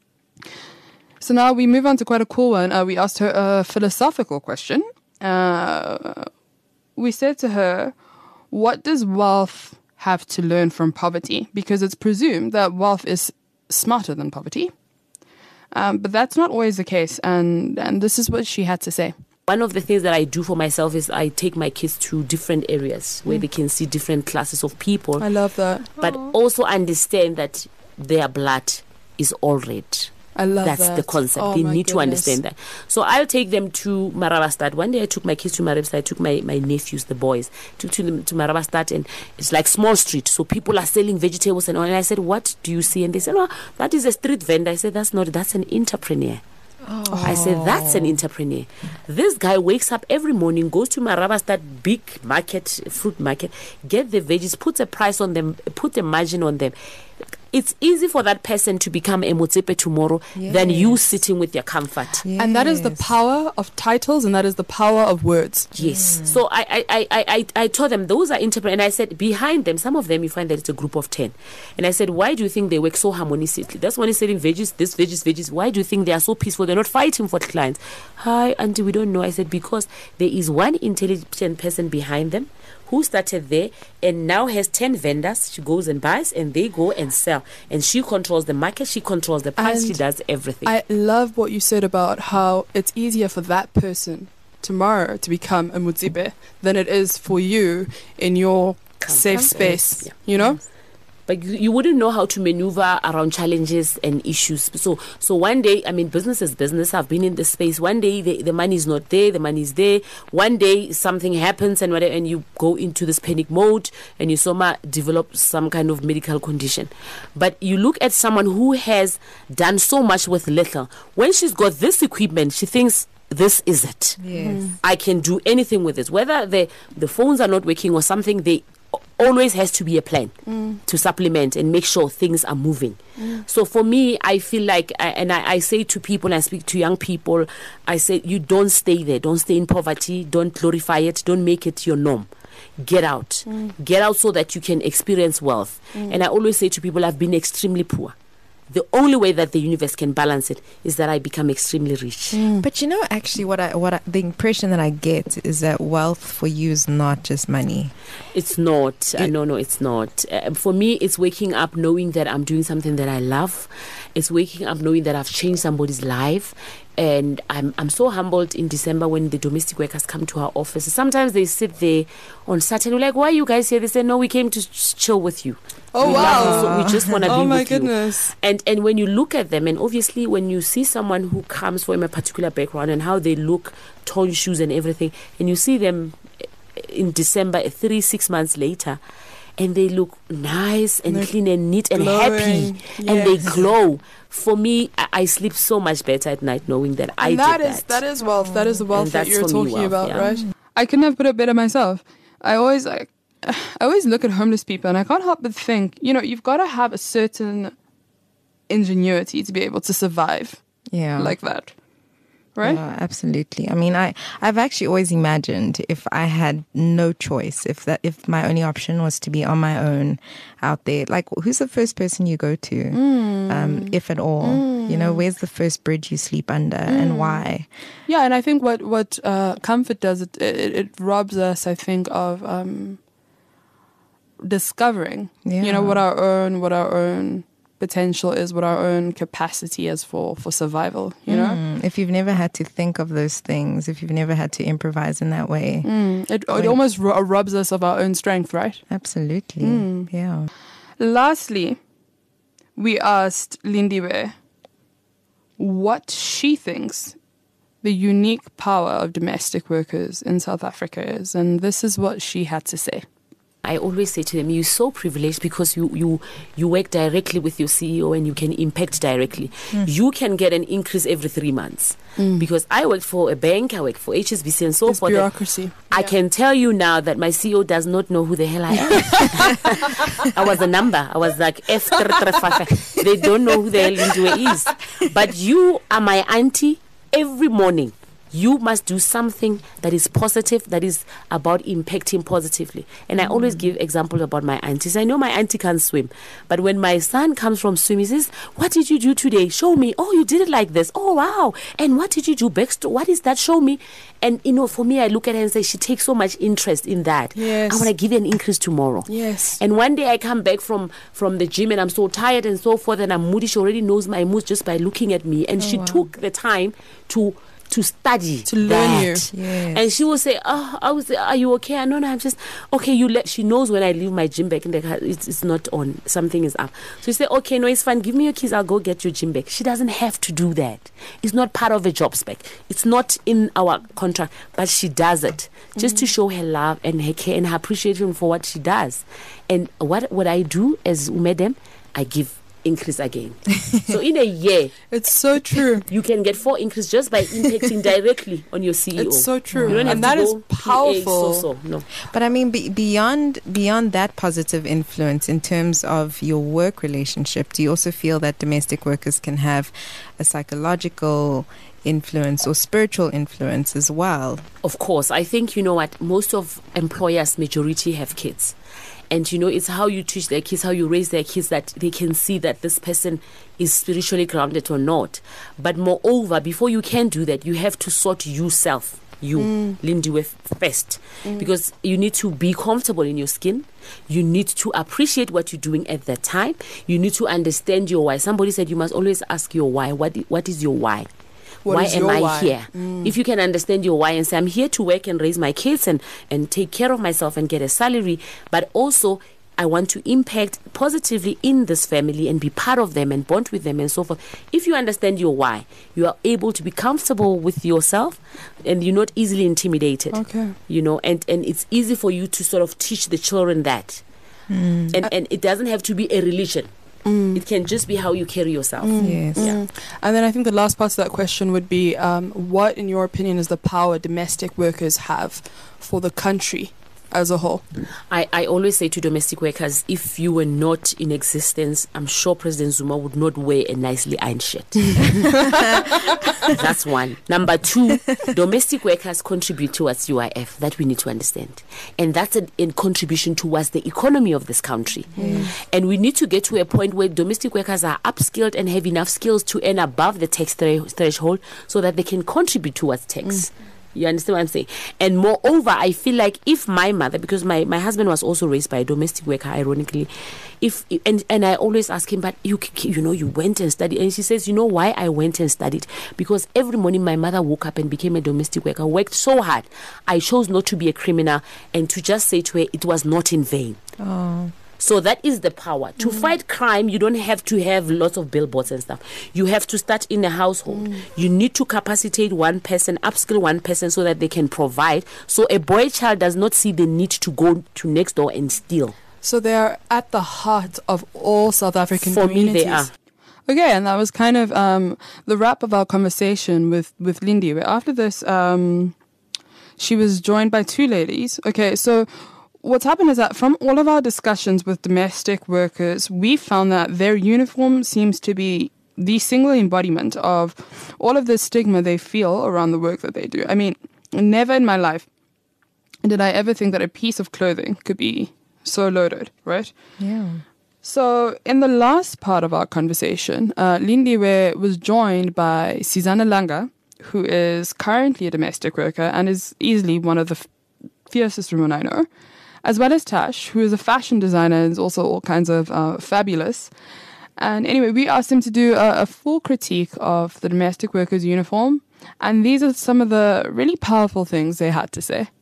Speaker 5: So now we move on to quite a cool one. Uh, we asked her a philosophical question. Uh, we said to her, what does wealth have to learn from poverty? Because it's presumed that wealth is smarter than poverty. Um, but that's not always the case. And, and this is what she had to say.
Speaker 7: One of the things that I do for myself is I take my kids to different areas where mm. they can see different classes of people.
Speaker 5: I love that.
Speaker 7: But Aww. Also understand that their blood is all red.
Speaker 5: I love
Speaker 7: That's
Speaker 5: that.
Speaker 7: the concept.
Speaker 5: Oh,
Speaker 7: they
Speaker 5: my
Speaker 7: need
Speaker 5: goodness.
Speaker 7: to understand that. So I'll take them to Marabastad. One day I took my kids to Marabastad. I took my, my nephews, the boys, took to them to Marabastad, and it's like small street. So people are selling vegetables and all. And I said, what do you see? And they said, oh, that is a street vendor. I said, that's not, that's an entrepreneur. Oh. I said, that's an entrepreneur. This guy wakes up every morning, goes to Marabastad big market, fruit market, get the veggies, puts a price on them, put a margin on them. It's easy for that person to become a Motsepe tomorrow yes. than you sitting with your comfort.
Speaker 5: Yes. And that is the power of titles and that is the power of words.
Speaker 7: Yes. Mm. So I, I, I, I, I told them those are interpret, and I said behind them, some of them you find that it's a group of ten. And I said, why do you think they work so harmoniously? That's when he's selling veggies, this veggies, veggies. Why do you think they are so peaceful? They're not fighting for the clients. Hi, auntie, we don't know. I said, because there is one intelligent person behind them who started there and now has ten vendors. She goes and buys and they go and sell. And she controls the market, she controls the price, and she does everything.
Speaker 5: I love what you said about how it's easier for that person tomorrow to become a Motsepe than it is for you in your Come safe space, yeah. you know?
Speaker 7: But you, you wouldn't know how to maneuver around challenges and issues. So so one day, I mean, business is business. I've been in this space. One day, the, the money is not there. The money is there. One day, something happens and whatever, and you go into this panic mode and you somehow develop some kind of medical condition. But you look at someone who has done so much with little. When she's got this equipment, she thinks, this is it.
Speaker 6: Yes.
Speaker 7: I can do anything with this. Whether the, the phones are not working or something, they always has to be a plan mm. to supplement and make sure things are moving. Mm. So for me, I feel like, I, and I, I say to people, and I speak to young people, I say, you don't stay there. Don't stay in poverty. Don't glorify it. Don't make it your norm. Get out. Mm. Get out so that you can experience wealth. Mm. And I always say to people, I've been extremely poor. The only way that the universe can balance it is that I become extremely rich.
Speaker 6: Mm. But you know, actually, what I what I, the impression that I get is that wealth for you is not just money.
Speaker 7: It's not. It, uh, no, no, it's not. Uh, for me, it's waking up knowing that I'm doing something that I love. It's waking up knowing that I've changed somebody's life. And I'm I'm so humbled in December when the domestic workers come to our office. Sometimes they sit there on Saturday, we're like, why are you guys here? They say, no, we came to chill with you.
Speaker 5: Oh,
Speaker 7: we
Speaker 5: wow.
Speaker 7: love you, so we just want to
Speaker 5: oh
Speaker 7: be
Speaker 5: my
Speaker 7: with
Speaker 5: goodness.
Speaker 7: you. And and when you look at them, and obviously when you see someone who comes from a particular background and how they look, torn shoes and everything, and you see them in December, three, six months later, and they look nice and
Speaker 5: They're
Speaker 7: clean and neat and
Speaker 5: glowing.
Speaker 7: happy,
Speaker 5: Yes.
Speaker 7: and they glow. For me, I, I sleep so much better at night knowing that I
Speaker 5: And that
Speaker 7: did
Speaker 5: is
Speaker 7: that.
Speaker 5: that is wealth. That is the wealth
Speaker 7: And
Speaker 5: that
Speaker 7: that's
Speaker 5: you're
Speaker 7: for me
Speaker 5: talking
Speaker 7: wealth,
Speaker 5: about,
Speaker 7: yeah.
Speaker 5: right? I couldn't have put it better myself. I always like, I always look at homeless people, and I can't help but think, you know, you've got to have a certain ingenuity to be able to survive
Speaker 6: Yeah.
Speaker 5: like that, right?
Speaker 6: Yeah, absolutely. I mean, I, I've actually always imagined if I had no choice, if that if my only option was to be on my own out there, like who's the first person you go to, mm. um, if at all? Mm. You know, where's the first bridge you sleep under mm. and why?
Speaker 5: Yeah, and I think what, what uh, comfort does, it, it, it robs us, I think, of um, discovering,
Speaker 6: yeah.
Speaker 5: you know, what our own, what our own potential is, what our own capacity is for, for survival, you know?
Speaker 6: Mm, if you've never had to think of those things, if you've never had to improvise in that way.
Speaker 5: Mm, it, it almost ro- robs us of our own strength, right?
Speaker 6: Absolutely,
Speaker 5: Mm.
Speaker 6: yeah.
Speaker 5: Lastly, we asked Lindiwe what she thinks the unique power of domestic workers in South Africa is, and this is what she had to say.
Speaker 7: I always say to them, you're so privileged because you, you, you work directly with your C E O and you can impact directly. Mm. You can get an increase every three months. Mm. Because I worked for a bank, I worked for H S B C and so
Speaker 5: It's
Speaker 7: forth.
Speaker 5: bureaucracy.
Speaker 7: I
Speaker 5: Yeah.
Speaker 7: can tell you now that my C E O does not know who the hell I am. I was a number. I was like F three three five. They don't know who the hell Lindiwe is. But you are my auntie every morning. You must do something that is positive, that is about impacting positively. And mm. I always give example about my aunties. I know my auntie can't swim, but when my son comes from swimming, he says, what did you do today? Show me. Oh, you did it like this. Oh, wow. And what did you do? Backstory? What is that? Show me. And, you know, for me, I look at her and say, she takes so much interest in that.
Speaker 5: Yes.
Speaker 7: I want to give you an increase tomorrow.
Speaker 5: Yes.
Speaker 7: And one day I come back from, from the gym and I'm so tired and so forth, and I'm moody. She already knows my mood just by looking at me. And
Speaker 6: Oh,
Speaker 7: she
Speaker 6: wow.
Speaker 7: took the time to to study
Speaker 5: To learn
Speaker 7: that.
Speaker 5: you.
Speaker 6: Yes.
Speaker 7: And she will say, oh, I was, are you okay? I know, no, I'm just okay. You let. She knows when I leave my gym bag in the car, it's, it's not on. Something is up. So you say, okay, no, it's fine. Give me your keys. I'll go get your gym bag. She doesn't have to do that. It's not part of a job spec. It's not in our contract, but she does it just to show her love and her care and her appreciation for what she does. And what what I do as Umedem, I give increase again. So in a year,
Speaker 5: It's so true.
Speaker 7: you can get four increase just by impacting directly on your C E O.
Speaker 5: It's so true.
Speaker 7: You don't have
Speaker 5: And
Speaker 7: to
Speaker 5: that is
Speaker 7: go P A,
Speaker 5: powerful.
Speaker 7: So, so, no.
Speaker 6: But I mean, be, beyond beyond that positive influence in terms of your work relationship, do you also feel that domestic workers can have a psychological influence or spiritual influence as well?
Speaker 7: Of course, I think, you know what, most of employers, majority have kids. And, you know, it's how you teach their kids, how you raise their kids, that they can see that this person is spiritually grounded or not. But moreover, before you can do that, you have to sort yourself, you, mm. Lindiwe, first. Mm. Because you need to be comfortable in your skin. You need to appreciate what you're doing at that time. You need to understand your why. Somebody said you must always ask your why. What What is your why?
Speaker 5: What
Speaker 7: why
Speaker 5: is
Speaker 7: am
Speaker 5: your
Speaker 7: I
Speaker 5: why?
Speaker 7: here?
Speaker 5: Mm.
Speaker 7: If you can understand your why and say, I'm here to work and raise my kids and, and take care of myself and get a salary, but also I want to impact positively in this family and be part of them and bond with them and so forth. If you understand your why, you are able to be comfortable with yourself and you're not easily intimidated.
Speaker 5: Okay.
Speaker 7: You know, and, and it's easy for you to sort of teach the children that. Mm. And, and it doesn't have to be a religion. Mm. It can just be how you carry yourself.
Speaker 6: Mm. Yes.
Speaker 7: Yeah.
Speaker 5: And then I think the last part of that question would be, um, what, in your opinion, is the power domestic workers have for the country as a whole?
Speaker 7: I, I always say to domestic workers, if you were not in existence, I'm sure President Zuma would not wear a nicely ironed shirt. That's one. Number two, domestic workers contribute towards U I F. That we need to understand. And that's a, a contribution towards the economy of this country. Mm. And we need to get to a point where domestic workers are upskilled and have enough skills to earn above the tax thre- threshold so that they can contribute towards tax. Mm. You understand what I'm saying? And moreover, I feel like if my mother, because my, my husband was also raised by a domestic worker, ironically, if and, and I always ask him, but you you know, you went and studied. And she says, you know why I went and studied? Because every morning my mother woke up and became a domestic worker, worked so hard. I chose not to be a criminal and to just say to her, it was not in vain.
Speaker 6: Oh.
Speaker 7: So that is the power. To mm. fight crime, you don't have to have lots of billboards and stuff. You have to start in a household. Mm. You need to capacitate one person, upskill one person so that they can provide. So a boy child does not see the need to go to next door and steal.
Speaker 5: So they are at the heart of all South African
Speaker 7: For
Speaker 5: communities.
Speaker 7: me, they are.
Speaker 5: Okay, and that was kind of um, the wrap of our conversation with, with Lindy. Where after this, um, she was joined by two ladies. Okay, so what's happened is that from all of our discussions with domestic workers, we found that their uniform seems to be the single embodiment of all of the stigma they feel around the work that they do. I mean, never in my life did I ever think that a piece of clothing could be so loaded, right?
Speaker 6: Yeah.
Speaker 5: So in the last part of our conversation, uh, Lindiwe was joined by Sizana Langa, who is currently a domestic worker and is easily one of the f- fiercest women I know, as well as Tash, who is a fashion designer and is also all kinds of uh, fabulous. And anyway, we asked him to do a, a full critique of the domestic workers' uniform. And these are some of the really powerful things they had to say.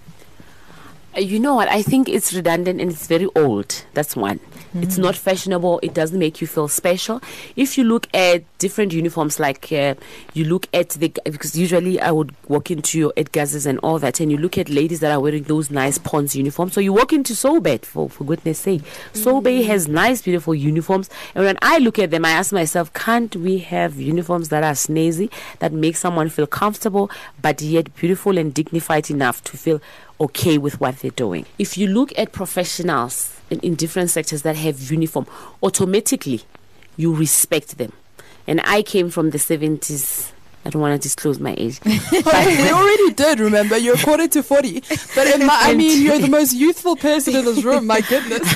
Speaker 7: You know what? I think it's redundant and it's very old. That's one. Mm-hmm. It's not fashionable. It doesn't make you feel special. If you look at different uniforms, like uh, you look at the, because usually I would walk into your Edgar's and all that, and you look at ladies that are wearing those nice Pons uniforms. So you walk into Soubet, for, for goodness sake. Mm-hmm. Soubet has nice, beautiful uniforms. And when I look at them, I ask myself, can't we have uniforms that are snazzy, that make someone feel comfortable, but yet beautiful and dignified enough to feel okay with what they're doing? If you look at professionals in, in different sectors that have uniform, automatically you respect them. And I came from the seventies. I don't want to disclose my age.
Speaker 5: We already did, remember? You're a quarter to forty. But in my, I mean, you're the most youthful person in this room, my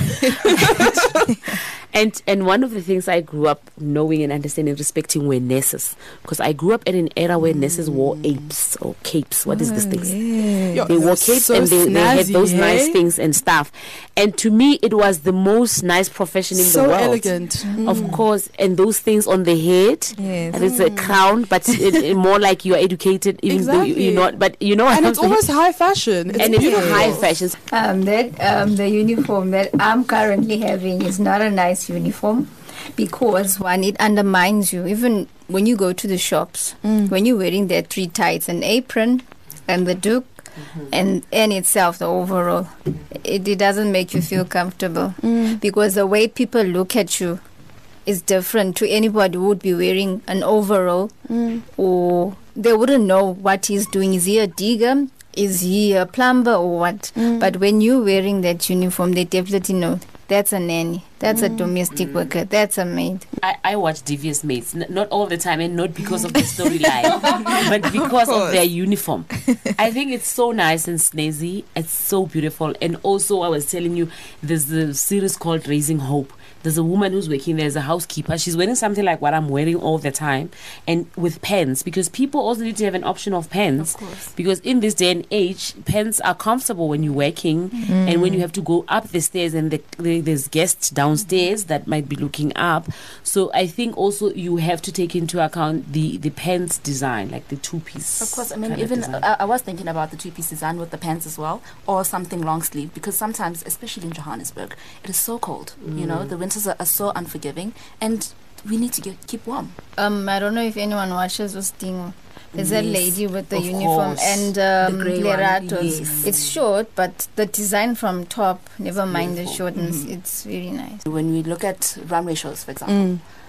Speaker 5: goodness.
Speaker 7: And and one of the things I grew up knowing and understanding and respecting were nurses. Because I grew up in an era where nurses wore apes or capes. What is this thing?
Speaker 6: Yeah.
Speaker 7: They wore capes
Speaker 5: so
Speaker 7: and they, they had
Speaker 5: snazzy,
Speaker 7: those
Speaker 5: hey?
Speaker 7: nice things and stuff. And to me, it was the most nice profession in
Speaker 5: So
Speaker 7: the world.
Speaker 5: elegant. Mm.
Speaker 7: Of course. And those things on the head.
Speaker 6: Yes.
Speaker 7: And it's a crown, but it, it more like you're educated, even though you,
Speaker 5: Exactly.
Speaker 7: you're not. But you know what
Speaker 5: And
Speaker 7: I'm
Speaker 5: it's
Speaker 7: saying?
Speaker 5: almost high fashion. It's
Speaker 7: and it's
Speaker 5: beautiful.
Speaker 7: high fashion.
Speaker 8: Um, that um, the uniform that I'm currently having is not a nice uniform because one, it undermines you. Even when you go to the shops,
Speaker 5: Mm.
Speaker 8: when you're wearing that three tights, an apron, and the duke,
Speaker 7: Mm-hmm.
Speaker 8: and and itself the overall, it, it doesn't make you feel comfortable
Speaker 5: Mm.
Speaker 8: because the way people look at you is different to anybody who would be wearing an overall,
Speaker 5: Mm.
Speaker 8: or they wouldn't know what he's doing. Is he a digger? Is he a plumber or what?
Speaker 5: Mm.
Speaker 8: But when you're wearing that uniform, they definitely know that's a nanny, that's a domestic worker, that's a maid.
Speaker 7: I, I watch Devious Maids, N- not all the time, and not because of the storyline, but because of, their uniform. I think it's so nice and snazzy. It's so beautiful. And also, I was telling you, there's a series called Raising Hope. There's a woman who's working there as a housekeeper. She's wearing something like what I'm wearing all the time, and with pens, because people also need to have an option of pens.
Speaker 8: Of course.
Speaker 7: Because in this day and age, pens are comfortable when you're working,
Speaker 8: Mm.
Speaker 7: and when you have to go up the stairs and the, the, there's guests downstairs that might be looking up. So I think also you have to take into account the, the pens design, like the two-piece.
Speaker 9: Of course, I mean,
Speaker 7: kind of
Speaker 9: even
Speaker 7: design.
Speaker 9: uh, I was thinking about the two-piece design with the pants as well, or something long sleeve, because sometimes, especially in Johannesburg, it is so cold.
Speaker 7: Mm.
Speaker 9: You know, the winters are, are so unforgiving, and we need to get, keep warm.
Speaker 8: Um, I don't know if anyone watches this thing. There's that
Speaker 7: Yes,
Speaker 8: lady with the
Speaker 7: of
Speaker 8: uniform
Speaker 7: course.
Speaker 8: and um,
Speaker 9: The grey one,
Speaker 8: Leratos.
Speaker 9: yes.
Speaker 8: It's short, but the design from top, never mind the
Speaker 7: beautiful.
Speaker 8: shortness,
Speaker 9: Mhm.
Speaker 8: it's very nice.
Speaker 9: When we look at runway shows, for example,
Speaker 5: Mm.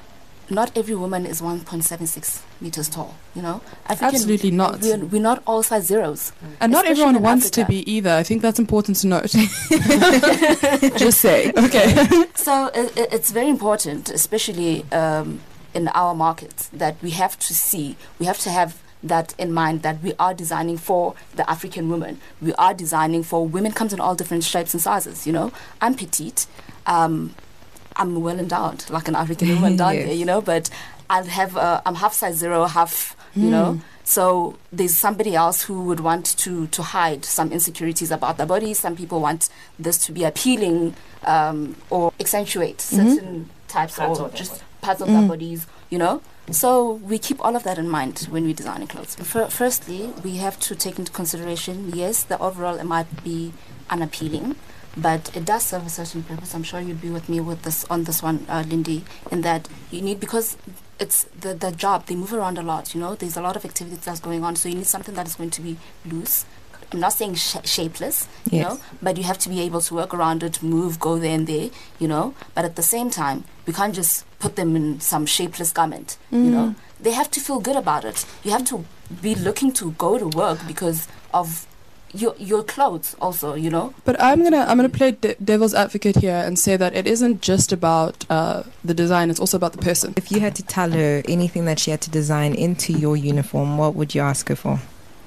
Speaker 9: not every woman is one point seven six meters tall, you know? African,
Speaker 5: Absolutely not.
Speaker 9: We're, we're not all size zeros.
Speaker 5: And not
Speaker 9: especially
Speaker 5: everyone
Speaker 9: in
Speaker 5: wants
Speaker 9: Africa.
Speaker 5: to be either. I think that's important to note. Just say. Okay.
Speaker 9: So it, it- it's very important, especially um, in our markets, that we have to see, we have to have that in mind, that we are designing for the African woman. We are designing for women comes in all different shapes and sizes, you know? I'm petite. Um, I'm well endowed, like an African woman down
Speaker 6: Yes.
Speaker 9: there, you know, but I'll have, uh, I'm half size zero, half, you know. So there's somebody else who would want to, to hide some insecurities about their body. Some people want this to be appealing um, or accentuate certain types or just parts of their bodies, you know. So we keep all of that in mind when we're designing clothes. Fir- firstly, we have to take into consideration, yes, the overall it might be unappealing, but it does serve a certain purpose. I'm sure you'd be with me with this on this one, uh, Lindy, in that you need, because it's the, the job, they move around a lot, you know, there's a lot of activities that's going on, so you need something that is going to be loose. I'm not saying sh- shapeless, you
Speaker 6: Yes.
Speaker 9: know, but you have to be able to work around it, move, go there and there, you know, but at the same time, we can't just put them in some shapeless garment, you know. They have to feel good about it. You have to be looking to go to work because of your your clothes also, you know.
Speaker 5: But I'm gonna I'm gonna play de- devil's advocate here and say that it isn't just about uh, the design; it's also about the person.
Speaker 6: If you had to tell her anything that she had to design into your uniform, what would you ask her for?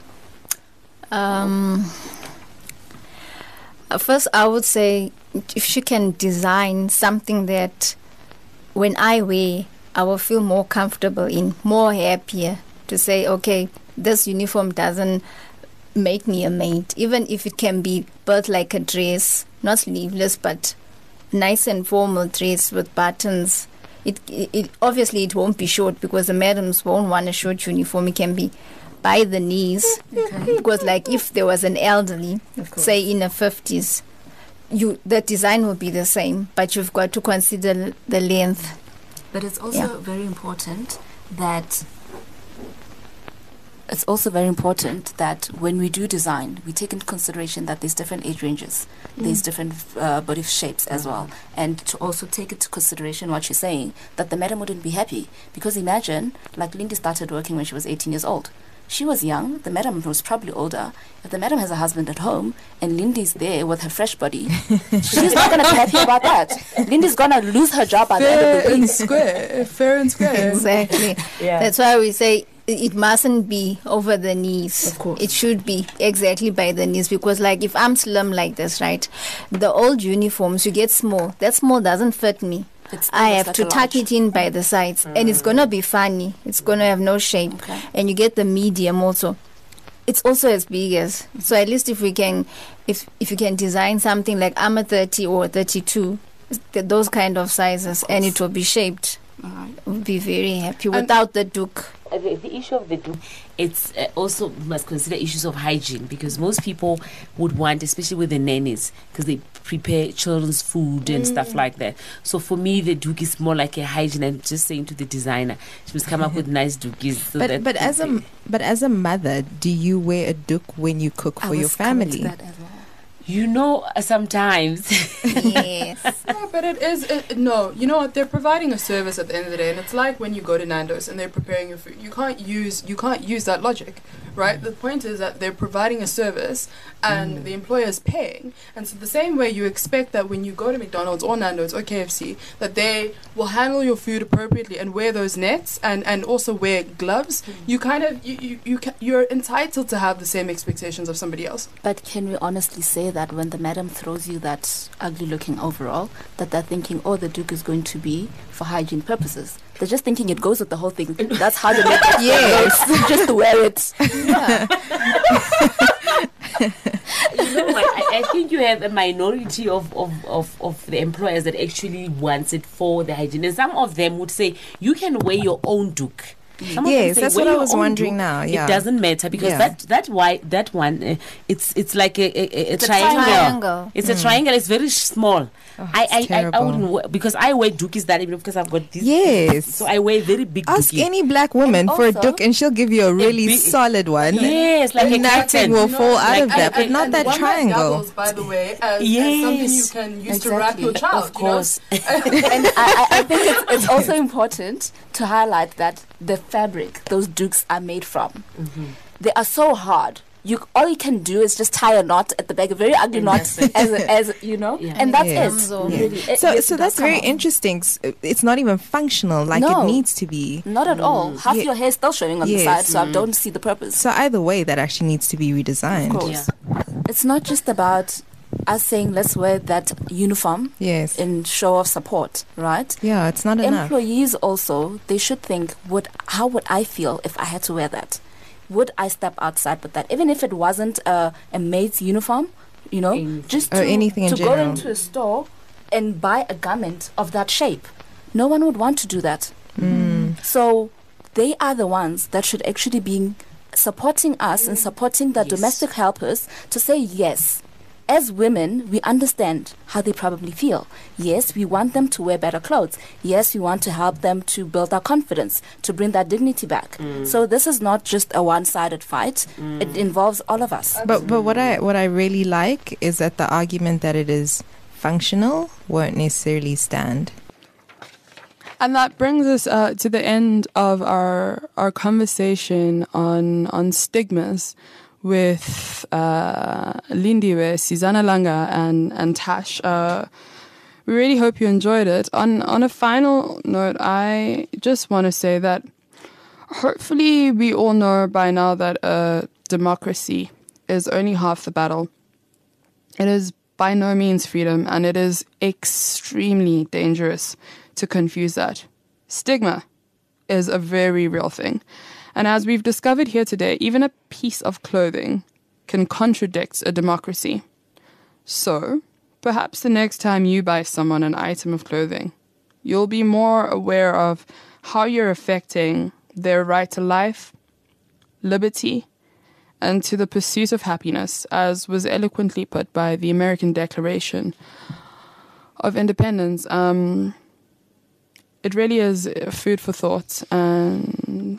Speaker 8: Um, uh, first, I would say if she can design something that when I wear, I will feel more comfortable in, more happier to say, okay, this uniform doesn't make me a maid. Even if it can be built like a dress, not sleeveless, but nice and formal dress with buttons. It, it, it obviously it won't be short because the madams won't want a short uniform. It can be by the knees, because like if there was an elderly, say in the fifties, you the design will be the same, but you've got to consider the length.
Speaker 9: But it's also
Speaker 8: Yeah.
Speaker 9: very important that it's also very important that when we do design, we take into consideration that there's different age ranges, there's different uh, body shapes as well, and to also take into consideration what you're saying, that the madam wouldn't be happy, because imagine, like Lindy started working when she was eighteen years old. She was young, the madam was probably older. If the madam has a husband at home and Lindy's there with her fresh body, she's not going to be happy about that. Lindy's going to lose her job by the end
Speaker 5: Fair
Speaker 9: of the
Speaker 5: and
Speaker 9: week.
Speaker 5: square. Fair and square.
Speaker 8: Exactly.
Speaker 7: Yeah.
Speaker 8: That's why we say it mustn't be over the knees.
Speaker 7: Of course.
Speaker 8: It should be exactly by the knees, because like if I'm slim like this, right, the old uniforms, you get small. That small doesn't fit me.
Speaker 9: It's
Speaker 8: I
Speaker 9: almost
Speaker 8: have
Speaker 9: like
Speaker 8: to
Speaker 9: a
Speaker 8: tuck
Speaker 9: large.
Speaker 8: it in by the sides, and it's gonna be funny. It's gonna have no shape,
Speaker 9: Okay.
Speaker 8: and you get the medium also. It's also as big as. So at least if we can, if if you can design something like I'm a thirty or thirty-two, th- those kind of sizes, and it will be shaped.
Speaker 9: All right.
Speaker 8: We'll be very happy
Speaker 5: And-
Speaker 8: without the duke.
Speaker 7: Uh, the, the issue of the do it's uh, also must consider issues of hygiene, because most people would want, especially with the nannies, because they prepare children's food and stuff like that. So for me, the duke is more like a hygiene. I'm just saying to the designer, she must come up with nice dookies. So
Speaker 6: But
Speaker 7: that
Speaker 6: but as a but as a mother, do you wear a duke when you cook
Speaker 9: I
Speaker 6: for your
Speaker 9: was coming to
Speaker 6: family?
Speaker 9: that as well.
Speaker 7: you know, uh, sometimes
Speaker 8: Yes.
Speaker 5: No, but it is it, no. You know what? They're providing a service at the end of the day, and it's like when you go to Nando's and they're preparing your food. You can't use you can't use that logic, right? The point is that they're providing a service, and the employer is paying. And so the same way you expect that when you go to McDonald's or Nando's or K F C, that they will handle your food appropriately and wear those nets and, and also wear gloves. You kind of you you, you ca- you're entitled to have the same expectations of somebody else.
Speaker 9: But can we honestly say that when the madam throws you that ugly looking overall, that they're thinking, oh, the duke is going to be for hygiene purposes? They're just thinking it goes with the whole thing. That's how they make it. Yes. Just to wear it.
Speaker 7: you know what? I, I think you have a minority of, of, of, of the employers that actually wants it for the hygiene. And some of them would say, you can wear your own duke. Some of them
Speaker 6: Yes,
Speaker 7: say,
Speaker 6: that's
Speaker 7: wear
Speaker 6: what I
Speaker 7: your
Speaker 6: was
Speaker 7: own
Speaker 6: wondering
Speaker 7: do.
Speaker 6: now, yeah.
Speaker 7: It doesn't matter because
Speaker 6: Yeah.
Speaker 7: that that why that one uh, it's it's like a, a, a
Speaker 8: It's a
Speaker 7: triangle.
Speaker 8: triangle.
Speaker 7: It's a triangle. It's very sh- small. I,
Speaker 6: it's
Speaker 7: I, I I
Speaker 6: terrible.
Speaker 7: wouldn't wear, because I wear dookies that even because I've got these.
Speaker 6: Yes.
Speaker 7: So I wear very big.
Speaker 6: Ask
Speaker 7: dookie.
Speaker 6: any black woman
Speaker 9: And
Speaker 6: for a
Speaker 9: also-
Speaker 6: duke and she'll give you a really
Speaker 7: big-
Speaker 6: solid one.
Speaker 7: Yes, like a
Speaker 6: Nothing
Speaker 7: curtain.
Speaker 6: will fall out
Speaker 7: Like-
Speaker 6: of that, but
Speaker 5: And-
Speaker 6: not
Speaker 5: and
Speaker 6: that
Speaker 5: one
Speaker 6: triangle.
Speaker 5: Doubles, by the way, as,
Speaker 7: Yes.
Speaker 5: as something you can use to wrap your
Speaker 9: Exactly.
Speaker 5: child.
Speaker 9: Of course. And I, I, I think it's, it's also important to highlight that the fabric those dukes are made from, they are so hard. You all you can do is just tie a knot at the back, a very ugly knot, as a, as you know,
Speaker 7: Yeah.
Speaker 9: and that's
Speaker 6: Yes.
Speaker 9: it.
Speaker 8: So-
Speaker 9: Really. It-
Speaker 6: So,
Speaker 9: yes,
Speaker 6: so
Speaker 9: it
Speaker 6: that's
Speaker 9: does come
Speaker 6: very
Speaker 9: off.
Speaker 6: interesting. S- It's not even functional like
Speaker 9: No.
Speaker 6: it needs to be.
Speaker 9: Not at all. Half
Speaker 6: Yeah.
Speaker 9: your hair is still showing on
Speaker 6: Yes.
Speaker 9: the side, so I don't see the purpose.
Speaker 6: So either way, that actually needs to be redesigned.
Speaker 9: Of course. It's not just about us saying let's wear that uniform
Speaker 6: Yes.
Speaker 9: in show of support, right?
Speaker 6: Yeah, it's not enough.
Speaker 9: Employees also, they should think, would how would I feel if I had to wear that? Would I step outside with that? Even if it wasn't a, a maid's uniform, you know,
Speaker 7: Anything.
Speaker 9: just
Speaker 6: Or
Speaker 9: to,
Speaker 6: anything in
Speaker 9: to go
Speaker 6: general.
Speaker 9: into a store and buy a garment of that shape. No one would want to do that. So they are the ones that should actually be supporting us and supporting the domestic helpers to say yes. As women, we understand how they probably feel. Yes, we want them to wear better clothes. Yes, we want to help them to build our confidence, to bring that dignity back. So this is not just a one-sided fight. It involves all of us.
Speaker 6: But but what I what I really like is that the argument that it is functional won't necessarily stand.
Speaker 5: And that brings us uh, to the end of our our conversation on on stigmas with uh, Lindiwe, Sizana Langa, and and Tash. Uh, we really hope you enjoyed it. On on a final note, I just want to say that hopefully we all know by now that uh, democracy is only half the battle. It is by no means freedom, and it is extremely dangerous to confuse that. Stigma is a very real thing. And as we've discovered here today, even a piece of clothing can contradict a democracy. So, perhaps the next time you buy someone an item of clothing, you'll be more aware of how you're affecting their right to life, liberty, and to the pursuit of happiness, as was eloquently put by the American Declaration of Independence. Um, it really is food for thought, and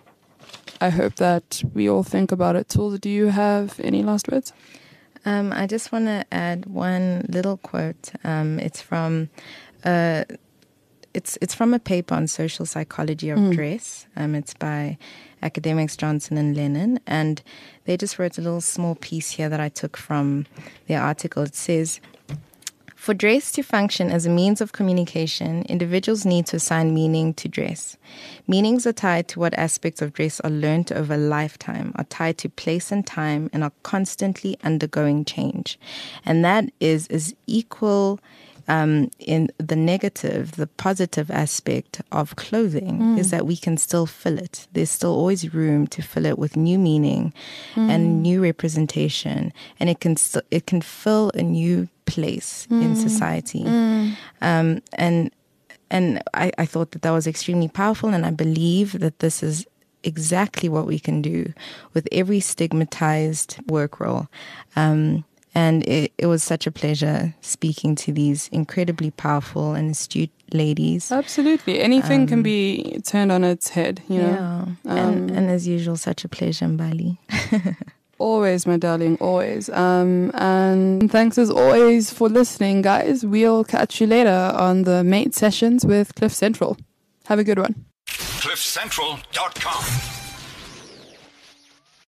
Speaker 5: I hope that we all think about it. Tool, do you have any last words?
Speaker 6: Um, I just want to add one little quote. Um, it's from uh, it's it's from a paper on social psychology of dress. Um, it's by academics Johnson and Lennon, and they just wrote a little small piece here that I took from their article. It says, for dress to function as a means of communication, individuals need to assign meaning to dress. Meanings are tied to what aspects of dress are learned over a lifetime, are tied to place and time, and are constantly undergoing change. And that is as equal um, in the negative, the positive aspect of clothing mm. is that we can still fill it. There's still always room to fill it with new meaning mm. and new representation, and it can st- it can fill a new place mm. in society. Mm. Um, and and I, I thought that that was extremely powerful, and I believe that this is exactly what we can do with every stigmatized work role. Um, And it, it was such a pleasure speaking to these incredibly powerful and astute ladies.
Speaker 5: Absolutely. Anything
Speaker 6: Um,
Speaker 5: can be turned on its head, you know.
Speaker 6: Yeah.
Speaker 5: Um,
Speaker 6: and, and as usual, such a pleasure, Mbali.
Speaker 5: Always, my darling, always. Um, and thanks as always for listening, guys. We'll catch you later on the Mate Sessions with Cliff Central. Have a good one.
Speaker 1: cliff central dot com